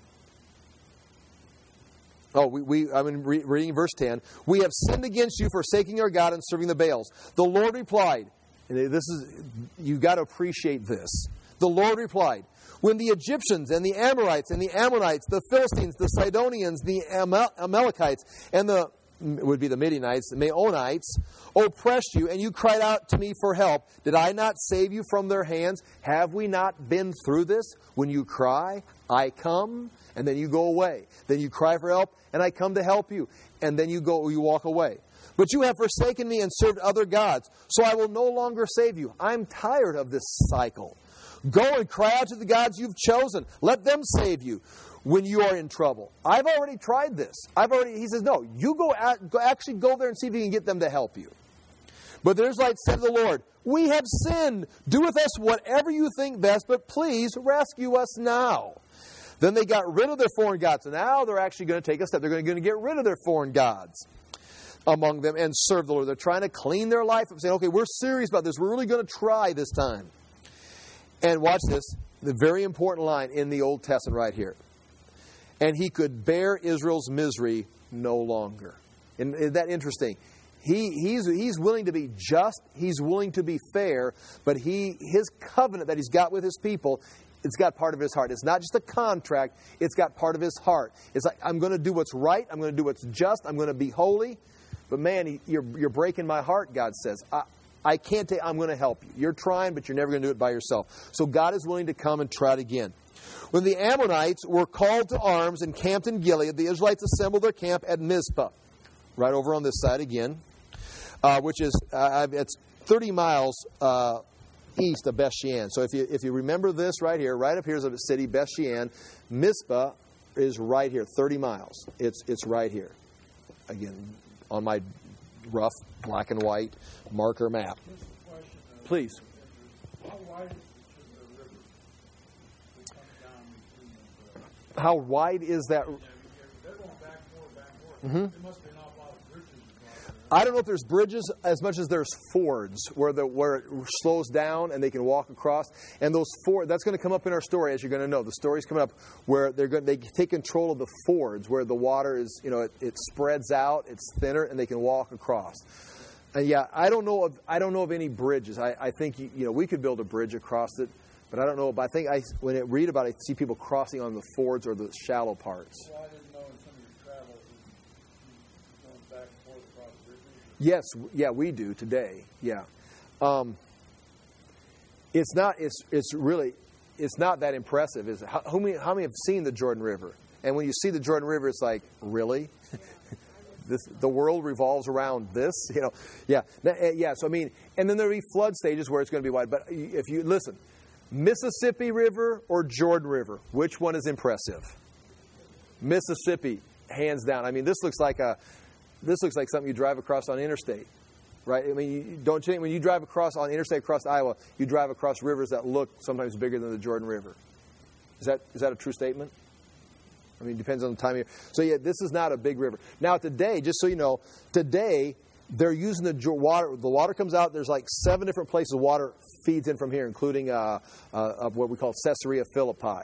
reading verse 10. "We have sinned against you, forsaking our God and serving the Baals." The Lord replied, and you've got to appreciate this. The Lord replied, "When the Egyptians and the Amorites and the Ammonites, the Philistines, the Sidonians, the Amalekites, and would be the Midianites, the Maonites, oppressed you, and you cried out to me for help, did I not save you from their hands? Have we not been through this? When you cry, I come, and then you go away. Then you cry for help, and I come to help you, and then you walk away. But you have forsaken me and served other gods, so I will no longer save you. I'm tired of this cycle. Go and cry out to the gods you've chosen. Let them save you when you are in trouble." I've already tried this. He says, no, you actually go there and see if you can get them to help you. But the Israelites said to the Lord, "We have sinned. Do with us whatever you think best, but please rescue us now." Then they got rid of their foreign gods. And now they're actually going to take a step. They're going to get rid of their foreign gods among them and serve the Lord. They're trying to clean their life up, saying, okay, we're serious about this. We're really going to try this time. And watch this, the very important line in the Old Testament right here. "And he could bear Israel's misery no longer." And isn't that interesting? He's willing to be just, he's willing to be fair, but his covenant that he's got with his people, it's got part of his heart. It's not just a contract, it's got part of his heart. It's like, I'm going to do what's right, I'm going to do what's just, I'm going to be holy, But man, you're breaking my heart, God says. I can't take, I'm going to help you. You're trying, but you're never going to do it by yourself. So God is willing to come and try it again. When the Ammonites were called to arms and camped in Gilead, the Israelites assembled their camp at Mizpah. Right over on this side again, which is, it's 30 miles east of Beth Shean. So if you remember this right here, right up here is a city, Beth Shean. Mizpah is right here, 30 miles. It's right here. Again, on my rough black and white marker map. Please. How wide is the river that comes down between them? How wide is that? They're going back north. Mm-hmm. There must be an awful lot of bridges. I don't know if there's bridges as much as there's fords where it slows down and they can walk across. And those fords, that's going to come up in our story, as you're going to know. The story's coming up where they take control of the fords, where the water is, it spreads out, it's thinner, and they can walk across. And yeah, I don't know of any bridges. I think we could build a bridge across it, but I don't know. But I think when I read about it, I see people crossing on the fords or the shallow parts. Well, I didn't know in some of your travels going back and forth across bridges. Yes, yeah, we do today. Yeah, it's not. It's not that impressive, is it? How many have seen the Jordan River? And when you see the Jordan River, it's like, really? The world revolves around this, Yeah. So and then there'll be flood stages where it's going to be wide. But if you listen, Mississippi River or Jordan River, which one is impressive? Mississippi, hands down. This looks like something you drive across on interstate, right? Don't you think when you drive across on interstate across Iowa, you drive across rivers that look sometimes bigger than the Jordan River? Is that a true statement? It depends on the time of year. So, yeah, this is not a big river. Now, today, just so you know, today they're using the water. The water comes out. There's like 7 different places water feeds in from here, including what we call Caesarea Philippi.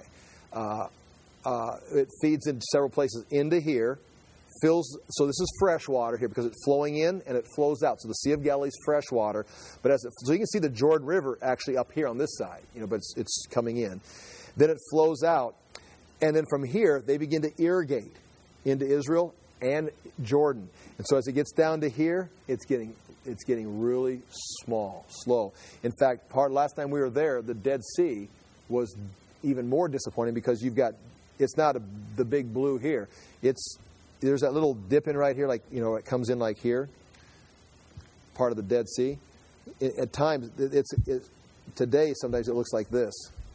It feeds in several places into here. So this is fresh water here because it's flowing in and it flows out. So the Sea of Galilee is fresh water. But so you can see the Jordan River actually up here on this side, but it's coming in. Then it flows out. And then from here, they begin to irrigate into Israel and Jordan. And so as it gets down to here, it's getting really slow. In fact, last time we were there, the Dead Sea was even more disappointing because it's not the big blue here. There's that little dip in right here, it comes in like here, part of the Dead Sea. At times, today sometimes it looks like this.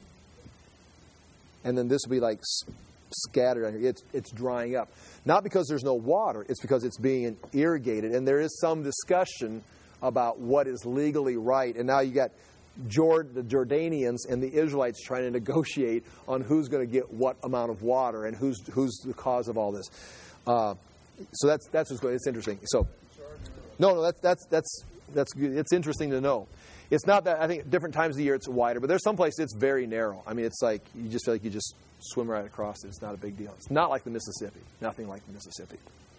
And then this will be like scattered out here. It's drying up. Not because there's no water. It's because it's being irrigated. And there is some discussion about what is legally right. And now you got the Jordanians and the Israelites trying to negotiate on who's going to get what amount of water and who's the cause of all this. So that's what's going. It's interesting. So no, that's good. It's interesting to know. It's not that, I think different times of the year it's wider, but there's some places it's very narrow. It's like you just feel like you just swim right across it. It's not a big deal. It's not like the Mississippi. Nothing like the Mississippi.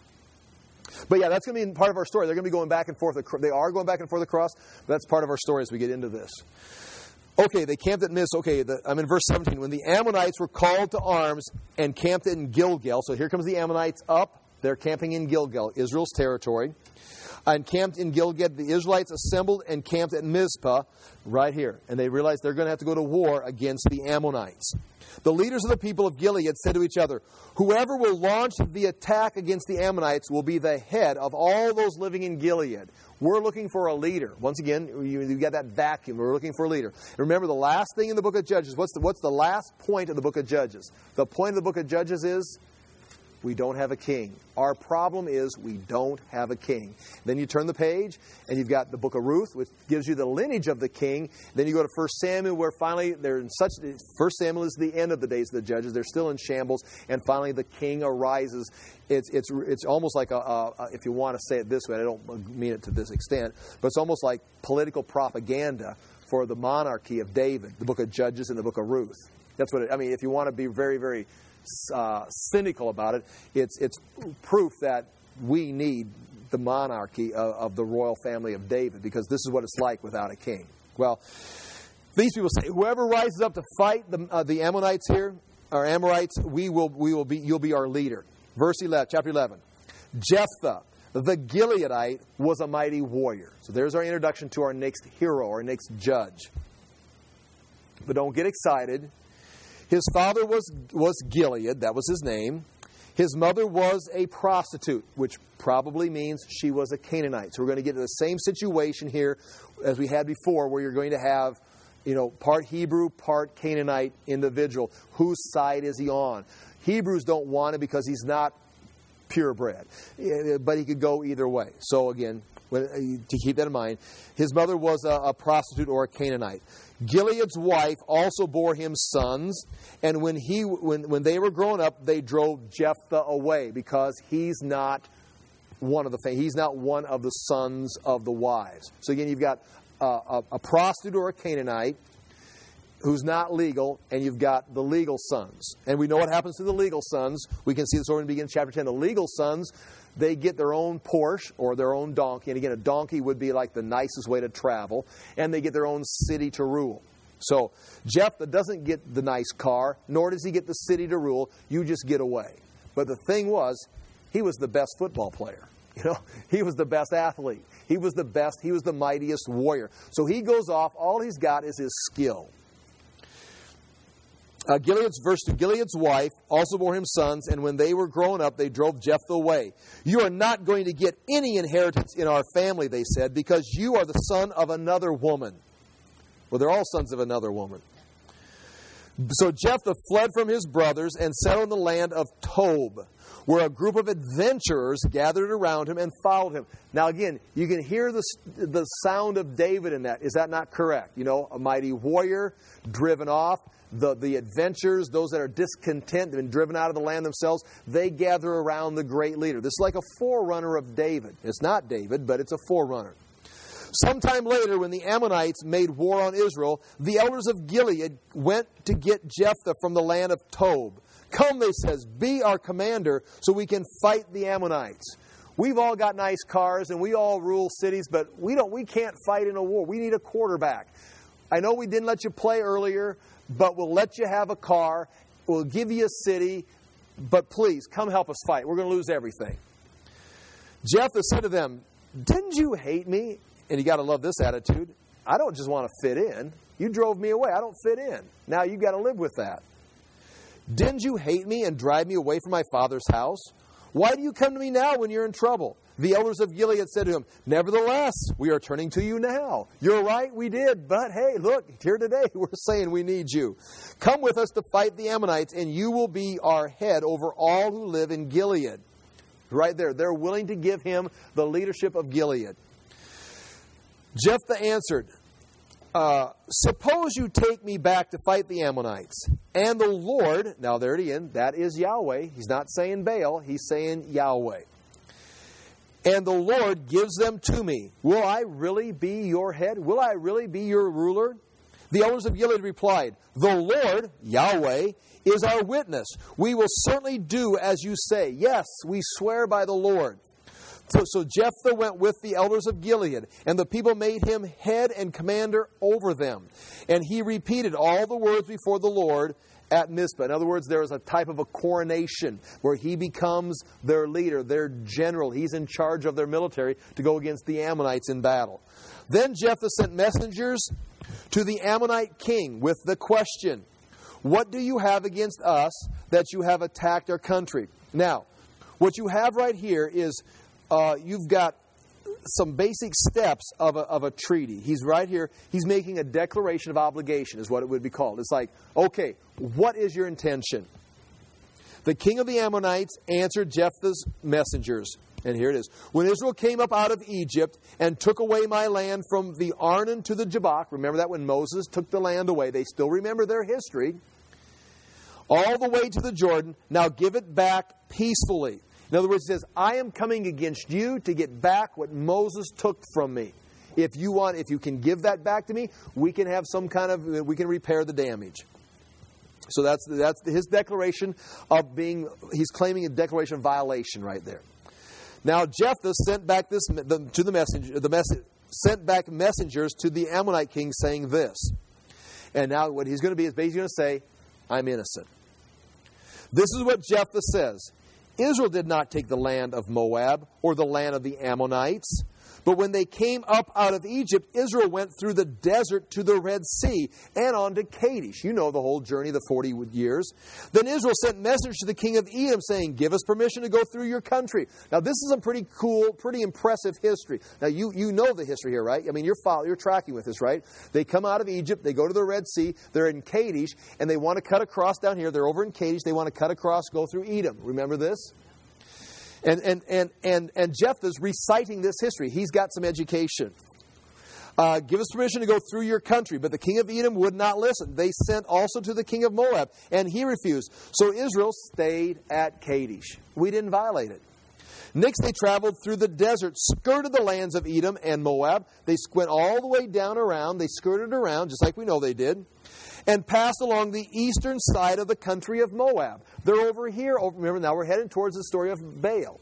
But yeah, that's going to be part of our story. They're going to be going back and forth. They are going back and forth across, but that's part of our story as we get into this. Okay, they camped at Mizpah. Okay, I'm in verse 17. When the Ammonites were called to arms and camped in Gilgal. So here comes the Ammonites up. They're camping in Gilgal, Israel's territory. And camped in Gilgal, the Israelites assembled and camped at Mizpah, right here. And they realized they're going to have to go to war against the Ammonites. The leaders of the people of Gilead said to each other, "Whoever will launch the attack against the Ammonites will be the head of all those living in Gilead." We're looking for a leader. Once again, you got that vacuum. We're looking for a leader. And remember, the last thing in the book of Judges, what's the last point of the book of Judges? The point of the book of Judges is we don't have a king. Our problem is we don't have a king. Then you turn the page, and you've got the book of Ruth, which gives you the lineage of the king. Then you go to 1 Samuel, where finally they're in 1 Samuel is the end of the days of the judges. They're still in shambles, and finally the king arises. It's almost like if you want to say it this way, I don't mean it to this extent, but it's almost like political propaganda for the monarchy of David, the book of Judges and the book of Ruth. That's what if you want to be very, very cynical about it, it's proof that we need the monarchy of the royal family of David, because this is what it's like without a king. Well, these people say, whoever rises up to fight the Ammonites here, or Amorites, you'll be our leader. Verse 11, chapter 11. Jephthah, the Gileadite was a mighty warrior. So there's our introduction to our next hero, our next judge. But don't get excited. His father was Gilead. That was his name. His mother was a prostitute, which probably means she was a Canaanite. So we're going to get to the same situation here as we had before, where you're going to have, part Hebrew, part Canaanite individual. Whose side is he on? Hebrews don't want him because he's not purebred, but he could go either way. So again, to keep that in mind, his mother was a prostitute or a Canaanite. Gilead's wife also bore him sons, and when they were grown up, they drove Jephthah away because he's not one of the sons of the wives. So again, you've got a prostitute or a Canaanite who's not legal, and you've got the legal sons. And we know what happens to the legal sons. We can see this over in the beginning of chapter 10. The legal sons, they get their own Porsche or their own donkey. And again, a donkey would be like the nicest way to travel. And they get their own city to rule. So Jephthah doesn't get the nice car, nor does he get the city to rule. You just get away. But the thing was, he was the best football player. He was the best athlete. He was the best. He was the mightiest warrior. So he goes off. All he's got is his skill. Verse 2, Gilead's wife also bore him sons, and when they were grown up, they drove Jephthah away. You are not going to get any inheritance in our family, they said, because you are the son of another woman. Well, they're all sons of another woman. So Jephthah fled from his brothers and settled in the land of Tob, where a group of adventurers gathered around him and followed him. Now again, you can hear the sound of David in that. Is that not correct? A mighty warrior, driven off. The adventurers, those that are discontent, have been driven out of the land themselves, they gather around the great leader. This is like a forerunner of David. It's not David, but it's a forerunner. Sometime later, when the Ammonites made war on Israel, the elders of Gilead went to get Jephthah from the land of Tob. Come, they says, be our commander so we can fight the Ammonites. We've all got nice cars and we all rule cities, but we can't fight in a war. We need a quarterback. I know we didn't let you play earlier, but we'll let you have a car. We'll give you a city, but please, come help us fight. We're going to lose everything. Jephthah said to them, didn't you hate me? And you got to love this attitude. I don't just want to fit in. You drove me away. I don't fit in. Now you've got to live with that. Didn't you hate me and drive me away from my father's house? Why do you come to me now when you're in trouble? The elders of Gilead said to him, nevertheless, we are turning to you now. You're right, we did. But hey, look, here today we're saying we need you. Come with us to fight the Ammonites, and you will be our head over all who live in Gilead. Right there. They're willing to give him the leadership of Gilead. Jephthah answered, suppose you take me back to fight the Ammonites. And the Lord, now there it is, that is Yahweh. He's not saying Baal, he's saying Yahweh. And the Lord gives them to me. Will I really be your head? Will I really be your ruler? The elders of Gilead replied, the Lord, Yahweh, is our witness. We will certainly do as you say. Yes, we swear by the Lord. So Jephthah went with the elders of Gilead, and the people made him head and commander over them. And he repeated all the words before the Lord at Mizpah. In other words, there is a type of a coronation where he becomes their leader, their general. He's in charge of their military to go against the Ammonites in battle. Then Jephthah sent messengers to the Ammonite king with the question, what do you have against us that you have attacked our country? Now, what you have right here is you've got some basic steps of a treaty. He's right here. He's making a declaration of obligation is what it would be called. It's like, okay, what is your intention? The king of the Ammonites answered Jephthah's messengers. And here it is. When Israel came up out of Egypt and took away my land from the Arnon to the Jabbok, remember that when Moses took the land away, they still remember their history, all the way to the Jordan, now give it back peacefully. In other words, it says, I am coming against you to get back what Moses took from me. If you can give that back to me, we can have we can repair the damage. So that's his declaration of he's claiming a declaration of violation right there. Now Jephthah sent back sent back messengers to the Ammonite king saying this. And now what he's going to be is basically going to say, I'm innocent. This is what Jephthah says. Israel did not take the land of Moab or the land of the Ammonites. But when they came up out of Egypt, Israel went through the desert to the Red Sea and on to Kadesh. You know the whole journey, the 40 years. Then Israel sent messengers to the king of Edom saying, give us permission to go through your country. Now this is a pretty cool, pretty impressive history. Now you know the history here, right? I mean, you're tracking with this, right? They come out of Egypt, they go to the Red Sea, they're in Kadesh, and they want to cut across down here. They're over in Kadesh, they want to cut across, go through Edom. Remember this? And Jephthah's reciting this history. He's got some education. Give us permission to go through your country. But the king of Edom would not listen. They sent also to the king of Moab, and he refused. So Israel stayed at Kadesh. We didn't violate it. Next, they traveled through the desert, skirted the lands of Edom and Moab. They went all the way down around. They skirted around, just like we know they did, and passed along the eastern side of the country of Moab. They're over here. Remember, now we're heading towards the story of Balaam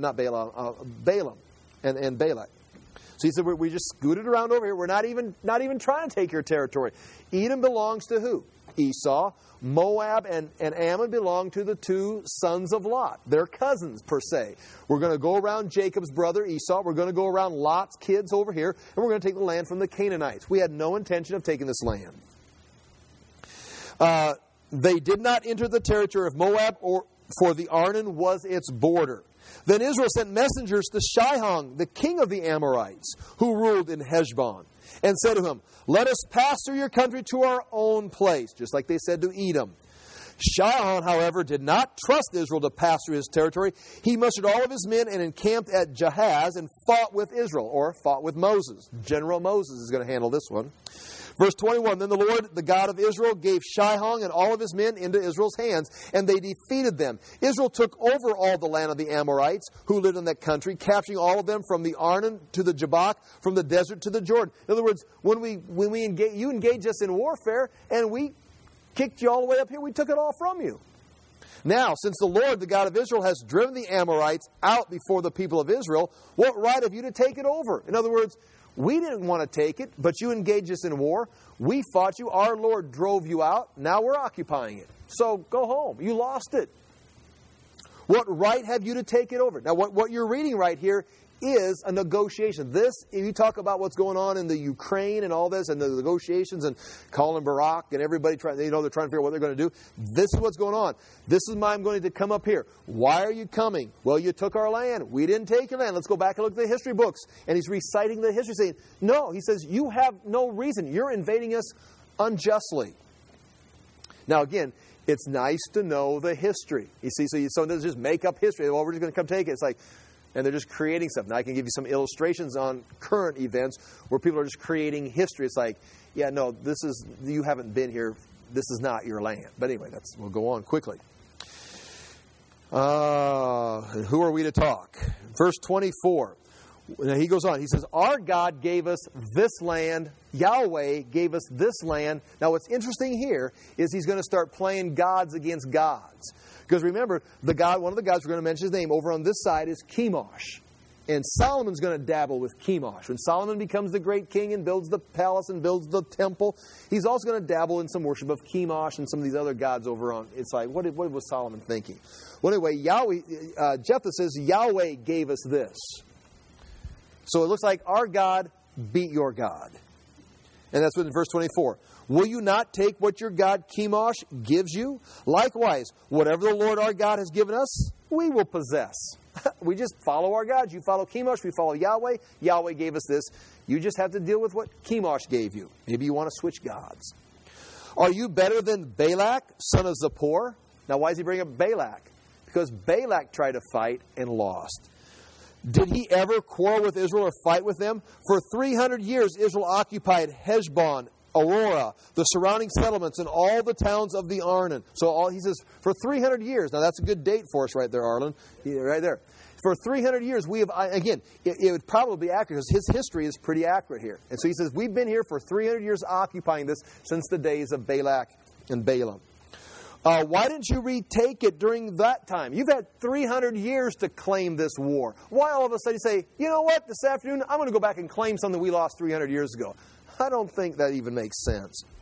and Balak. So he said, we just scooted around over here. We're not even trying to take your territory. Edom belongs to who? Esau. Moab and Ammon belong to the two sons of Lot. They're cousins, per se. We're going to go around Jacob's brother Esau. We're going to go around Lot's kids over here. And we're going to take the land from the Canaanites. We had no intention of taking this land. They did not enter the territory of Moab, for the Arnon was its border. Then Israel sent messengers to Shihon, the king of the Amorites, who ruled in Heshbon, and said to him, let us pass through your country to our own place, just like they said to Edom. Shihon, however, did not trust Israel to pass through his territory. He mustered all of his men and encamped at Jahaz and fought with Israel, or fought with Moses. General Moses is going to handle this one. Verse 21, then the Lord, the God of Israel, gave Shihon and all of his men into Israel's hands, and they defeated them. Israel took over all the land of the Amorites who lived in that country, capturing all of them from the Arnon to the Jabbok, from the desert to the Jordan. In other words, when we engage, you engaged us in warfare, and we kicked you all the way up here, we took it all from you. Now, since the Lord, the God of Israel, has driven the Amorites out before the people of Israel, what right have you to take it over? In other words, we didn't want to take it, but you engaged us in war. We fought you. Our Lord drove you out. Now we're occupying it. So go home. You lost it. What right have you to take it over? Now, what you're reading right here is a negotiation. This, if you talk about what's going on in the Ukraine and all this, and the negotiations, and Colin Barak and everybody trying, they're trying to figure out what they're going to do. This is what's going on. This is why I'm going to come up here. Why are you coming? Well, you took our land. We didn't take your land. Let's go back and look at the history books. And he's reciting the history, saying, no, he says, you have no reason. You're invading us unjustly. Now, again, it's nice to know the history. You see, so it doesn't just make up history. Well, we're just going to come take it. It's like, and they're just creating stuff. Now, I can give you some illustrations on current events where people are just creating history. It's like, yeah, no, you haven't been here. This is not your land. But anyway, we'll go on quickly. And who are we to talk? Verse 24. Now he goes on. He says, our God gave us this land. Yahweh gave us this land. Now, what's interesting here is he's going to start playing gods against gods. Because remember, one of the gods, we're going to mention his name, over on this side is Chemosh. And Solomon's going to dabble with Chemosh. When Solomon becomes the great king and builds the palace and builds the temple, he's also going to dabble in some worship of Chemosh and some of these other gods over on. It's like, what was Solomon thinking? Well, anyway, Jephthah says, Yahweh gave us this. So it looks like our God beat your God. And that's what in verse 24. Will you not take what your God Chemosh gives you? Likewise, whatever the Lord our God has given us, we will possess. We just follow our gods. You follow Chemosh, we follow Yahweh. Yahweh gave us this. You just have to deal with what Chemosh gave you. Maybe you want to switch gods. Are you better than Balak, son of Zippor? Now, why does he bring up Balak? Because Balak tried to fight and lost. Did he ever quarrel with Israel or fight with them? For 300 years, Israel occupied Heshbon, Aurora, the surrounding settlements, and all the towns of the Arnon. So he says, for 300 years. Now, that's a good date for us right there, Arlen. Right there. For 300 years, we have, again, it would probably be accurate because his history is pretty accurate here. And so he says, we've been here for 300 years occupying this since the days of Balak and Balaam. Why didn't you retake it during that time? You've had 300 years to claim this war. Why all of a sudden you say, you know what, this afternoon I'm going to go back and claim something we lost 300 years ago? I don't think that even makes sense.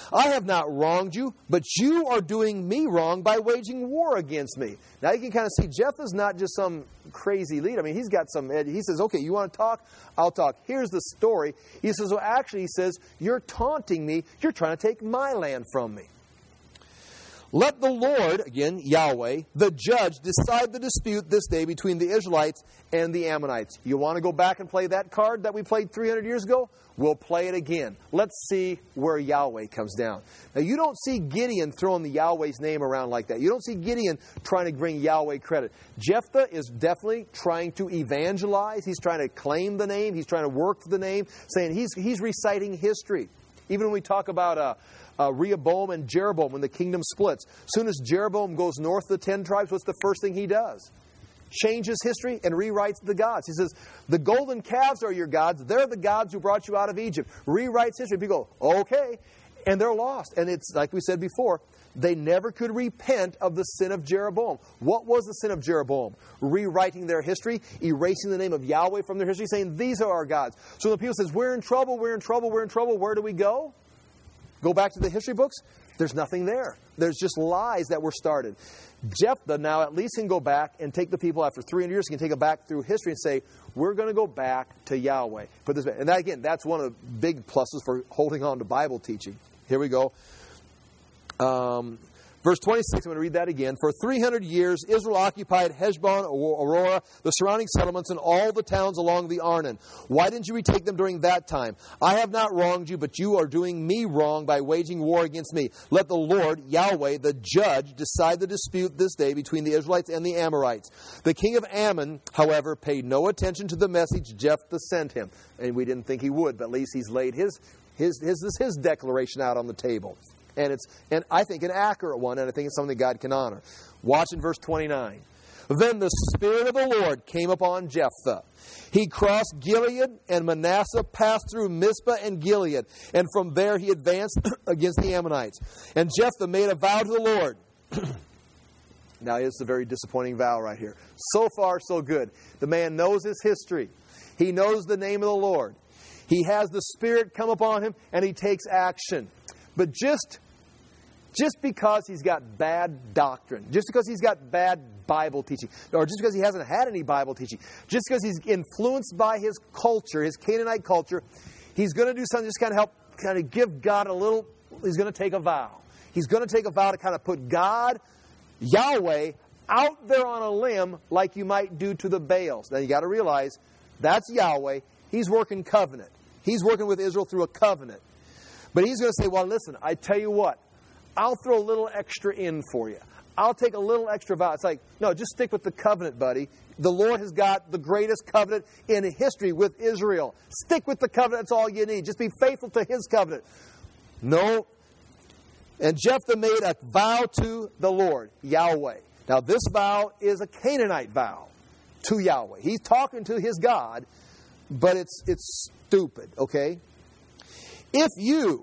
I have not wronged you, but you are doing me wrong by waging war against me. Now you can kind of see Jephthah's not just some crazy lead. I mean, he's got some edge. He says, okay, you want to talk? I'll talk. Here's the story. He says, well, actually, he says, you're taunting me. You're trying to take my land from me. Let the Lord, again, Yahweh, the judge, decide the dispute this day between the Israelites and the Ammonites. You want to go back and play that card that we played 300 years ago? We'll play it again. Let's see where Yahweh comes down. Now, you don't see Gideon throwing the Yahweh's name around like that. You don't see Gideon trying to bring Yahweh credit. Jephthah is definitely trying to evangelize. He's trying to claim the name. He's trying to work for the name, saying he's reciting history. Even when we talk about Rehoboam and Jeroboam when the kingdom splits. As soon as Jeroboam goes north of the 10 tribes, what's the first thing he does? Changes history and rewrites the gods. He says, the golden calves are your gods. They're the gods who brought you out of Egypt. Rewrites history. People go, okay. And they're lost. And it's like we said before, they never could repent of the sin of Jeroboam. What was the sin of Jeroboam? Rewriting their history, erasing the name of Yahweh from their history, saying, these are our gods. So when the people says, we're in trouble, we're in trouble, we're in trouble, where do we go? Go back to the history books? There's nothing there. There's just lies that were started. Jephthah now at least can go back and take the people after 300 years, he can take it back through history and say, we're going to go back to Yahweh. Put this back. And that, again, that's one of the big pluses for holding on to Bible teaching. Here we go. Verse 26, I'm going to read that again. For 300 years, Israel occupied Heshbon, Aurora, the surrounding settlements, and all the towns along the Arnon. Why didn't you retake them during that time? I have not wronged you, but you are doing me wrong by waging war against me. Let the Lord, Yahweh, the judge, decide the dispute this day between the Israelites and the Amorites. The king of Ammon, however, paid no attention to the message Jephthah sent him. And we didn't think he would, but at least he's laid his declaration out on the table. And I think an accurate one, and I think it's something that God can honor. Watch in verse 29. Then the Spirit of the Lord came upon Jephthah. He crossed Gilead, and Manasseh passed through Mizpah and Gilead. And from there he advanced against the Ammonites. And Jephthah made a vow to the Lord. Now, it's a very disappointing vow right here. So far, so good. The man knows his history. He knows the name of the Lord. He has the Spirit come upon him, and he takes action. But just because he's got bad doctrine, just because he's got bad Bible teaching, or just because he hasn't had any Bible teaching, just because he's influenced by his culture, his Canaanite culture, he's going to do something just kind of give God a little, he's going to take a vow. He's going to take a vow to kind of put God, Yahweh, out there on a limb like you might do to the Baals. Now you got to realize, that's Yahweh. He's working covenant. He's working with Israel through a covenant. But he's going to say, well, listen, I tell you what, I'll throw a little extra in for you. I'll take a little extra vow. It's like, no, just stick with the covenant, buddy. The Lord has got the greatest covenant in history with Israel. Stick with the covenant. That's all you need. Just be faithful to His covenant. No. And Jephthah made a vow to the Lord, Yahweh. Now, this vow is a Canaanite vow to Yahweh. He's talking to his God, but it's stupid, okay? If you,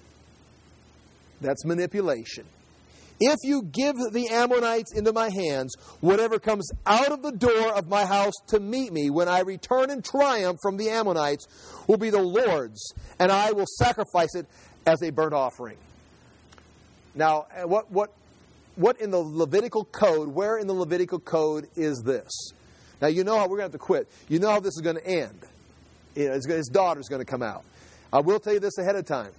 that's manipulation. If you give the Ammonites into my hands, whatever comes out of the door of my house to meet me when I return in triumph from the Ammonites will be the Lord's, and I will sacrifice it as a burnt offering. Now, what in the Levitical code, where in the Levitical code is this? Now, you know how we're going to have to quit. You know how this is going to end. His daughter's going to come out. I will tell you this ahead of time.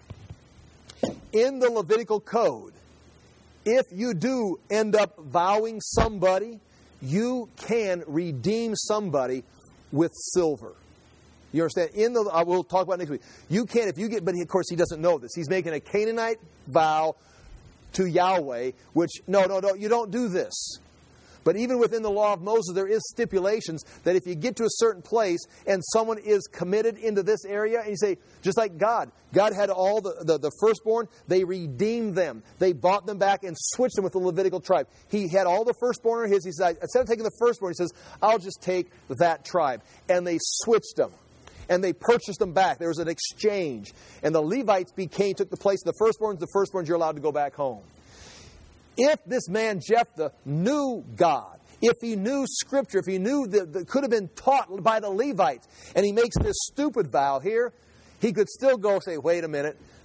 In the Levitical code, if you do end up vowing somebody, you can redeem somebody with silver. You understand? We'll talk about it next week. You can, but of course he doesn't know this. He's making a Canaanite vow to Yahweh, which, no, you don't do this. But even within the law of Moses, there is stipulations that if you get to a certain place and someone is committed into this area, and you say, just like God had all the firstborn, they redeemed them. They bought them back and switched them with the Levitical tribe. He had all the firstborn of his. He said, instead of taking the firstborn, he says, I'll just take that tribe. And they switched them. And they purchased them back. There was an exchange. And the Levites took the place of the firstborns, you're allowed to go back home. If this man Jephthah knew God, if he knew Scripture, if he knew that could have been taught by the Levites, and he makes this stupid vow here, he could still go say, wait a minute,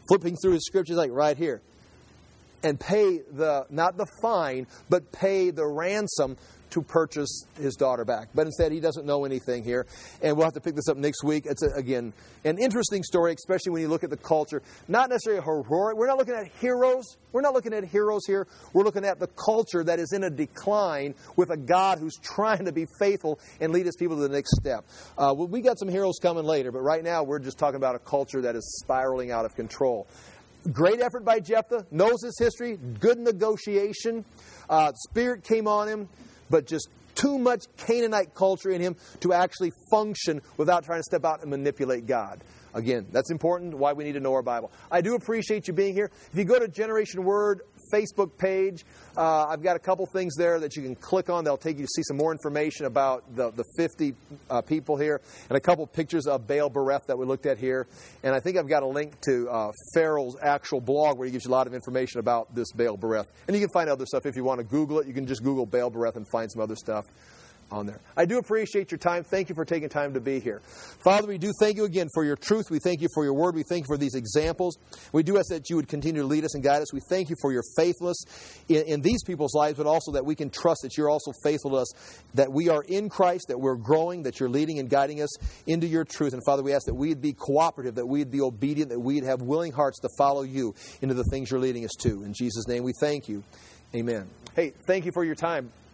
Flipping through his scriptures, like right here. And pay not the fine, but pay the ransom to purchase his daughter back. But instead, he doesn't know anything here. And we'll have to pick this up next week. It's, again, an interesting story, especially when you look at the culture. Not necessarily heroic. We're not looking at heroes. We're not looking at heroes here. We're looking at the culture that is in a decline with a God who's trying to be faithful and lead his people to the next step. We got some heroes coming later, but right now we're just talking about a culture that is spiraling out of control. Great effort by Jephthah, knows his history, good negotiation. Spirit came on him, but just too much Canaanite culture in him to actually function without trying to step out and manipulate God. Again, that's important, why we need to know our Bible. I do appreciate you being here. If you go to Generation Word Facebook page, I've got a couple things there that you can click on. They'll take you to see some more information about the 50 people here and a couple pictures of Baal Bereth that we looked at here. And I think I've got a link to Farrell's actual blog where he gives you a lot of information about this Baal Bereth. And you can find other stuff if you want to Google it. You can just Google Baal Bereth and find some other stuff on there. I do appreciate your time. Thank you for taking time to be here. Father, we do thank you again for your truth. We thank you for your word. We thank you for these examples. We do ask that you would continue to lead us and guide us. We thank you for your faithfulness in these people's lives, but also that we can trust that you're also faithful to us, that we are in Christ, that we're growing, that you're leading and guiding us into your truth. And Father, we ask that we'd be cooperative, that we'd be obedient, that we'd have willing hearts to follow you into the things you're leading us to. In Jesus' name we thank you. Amen. Hey, thank you for your time.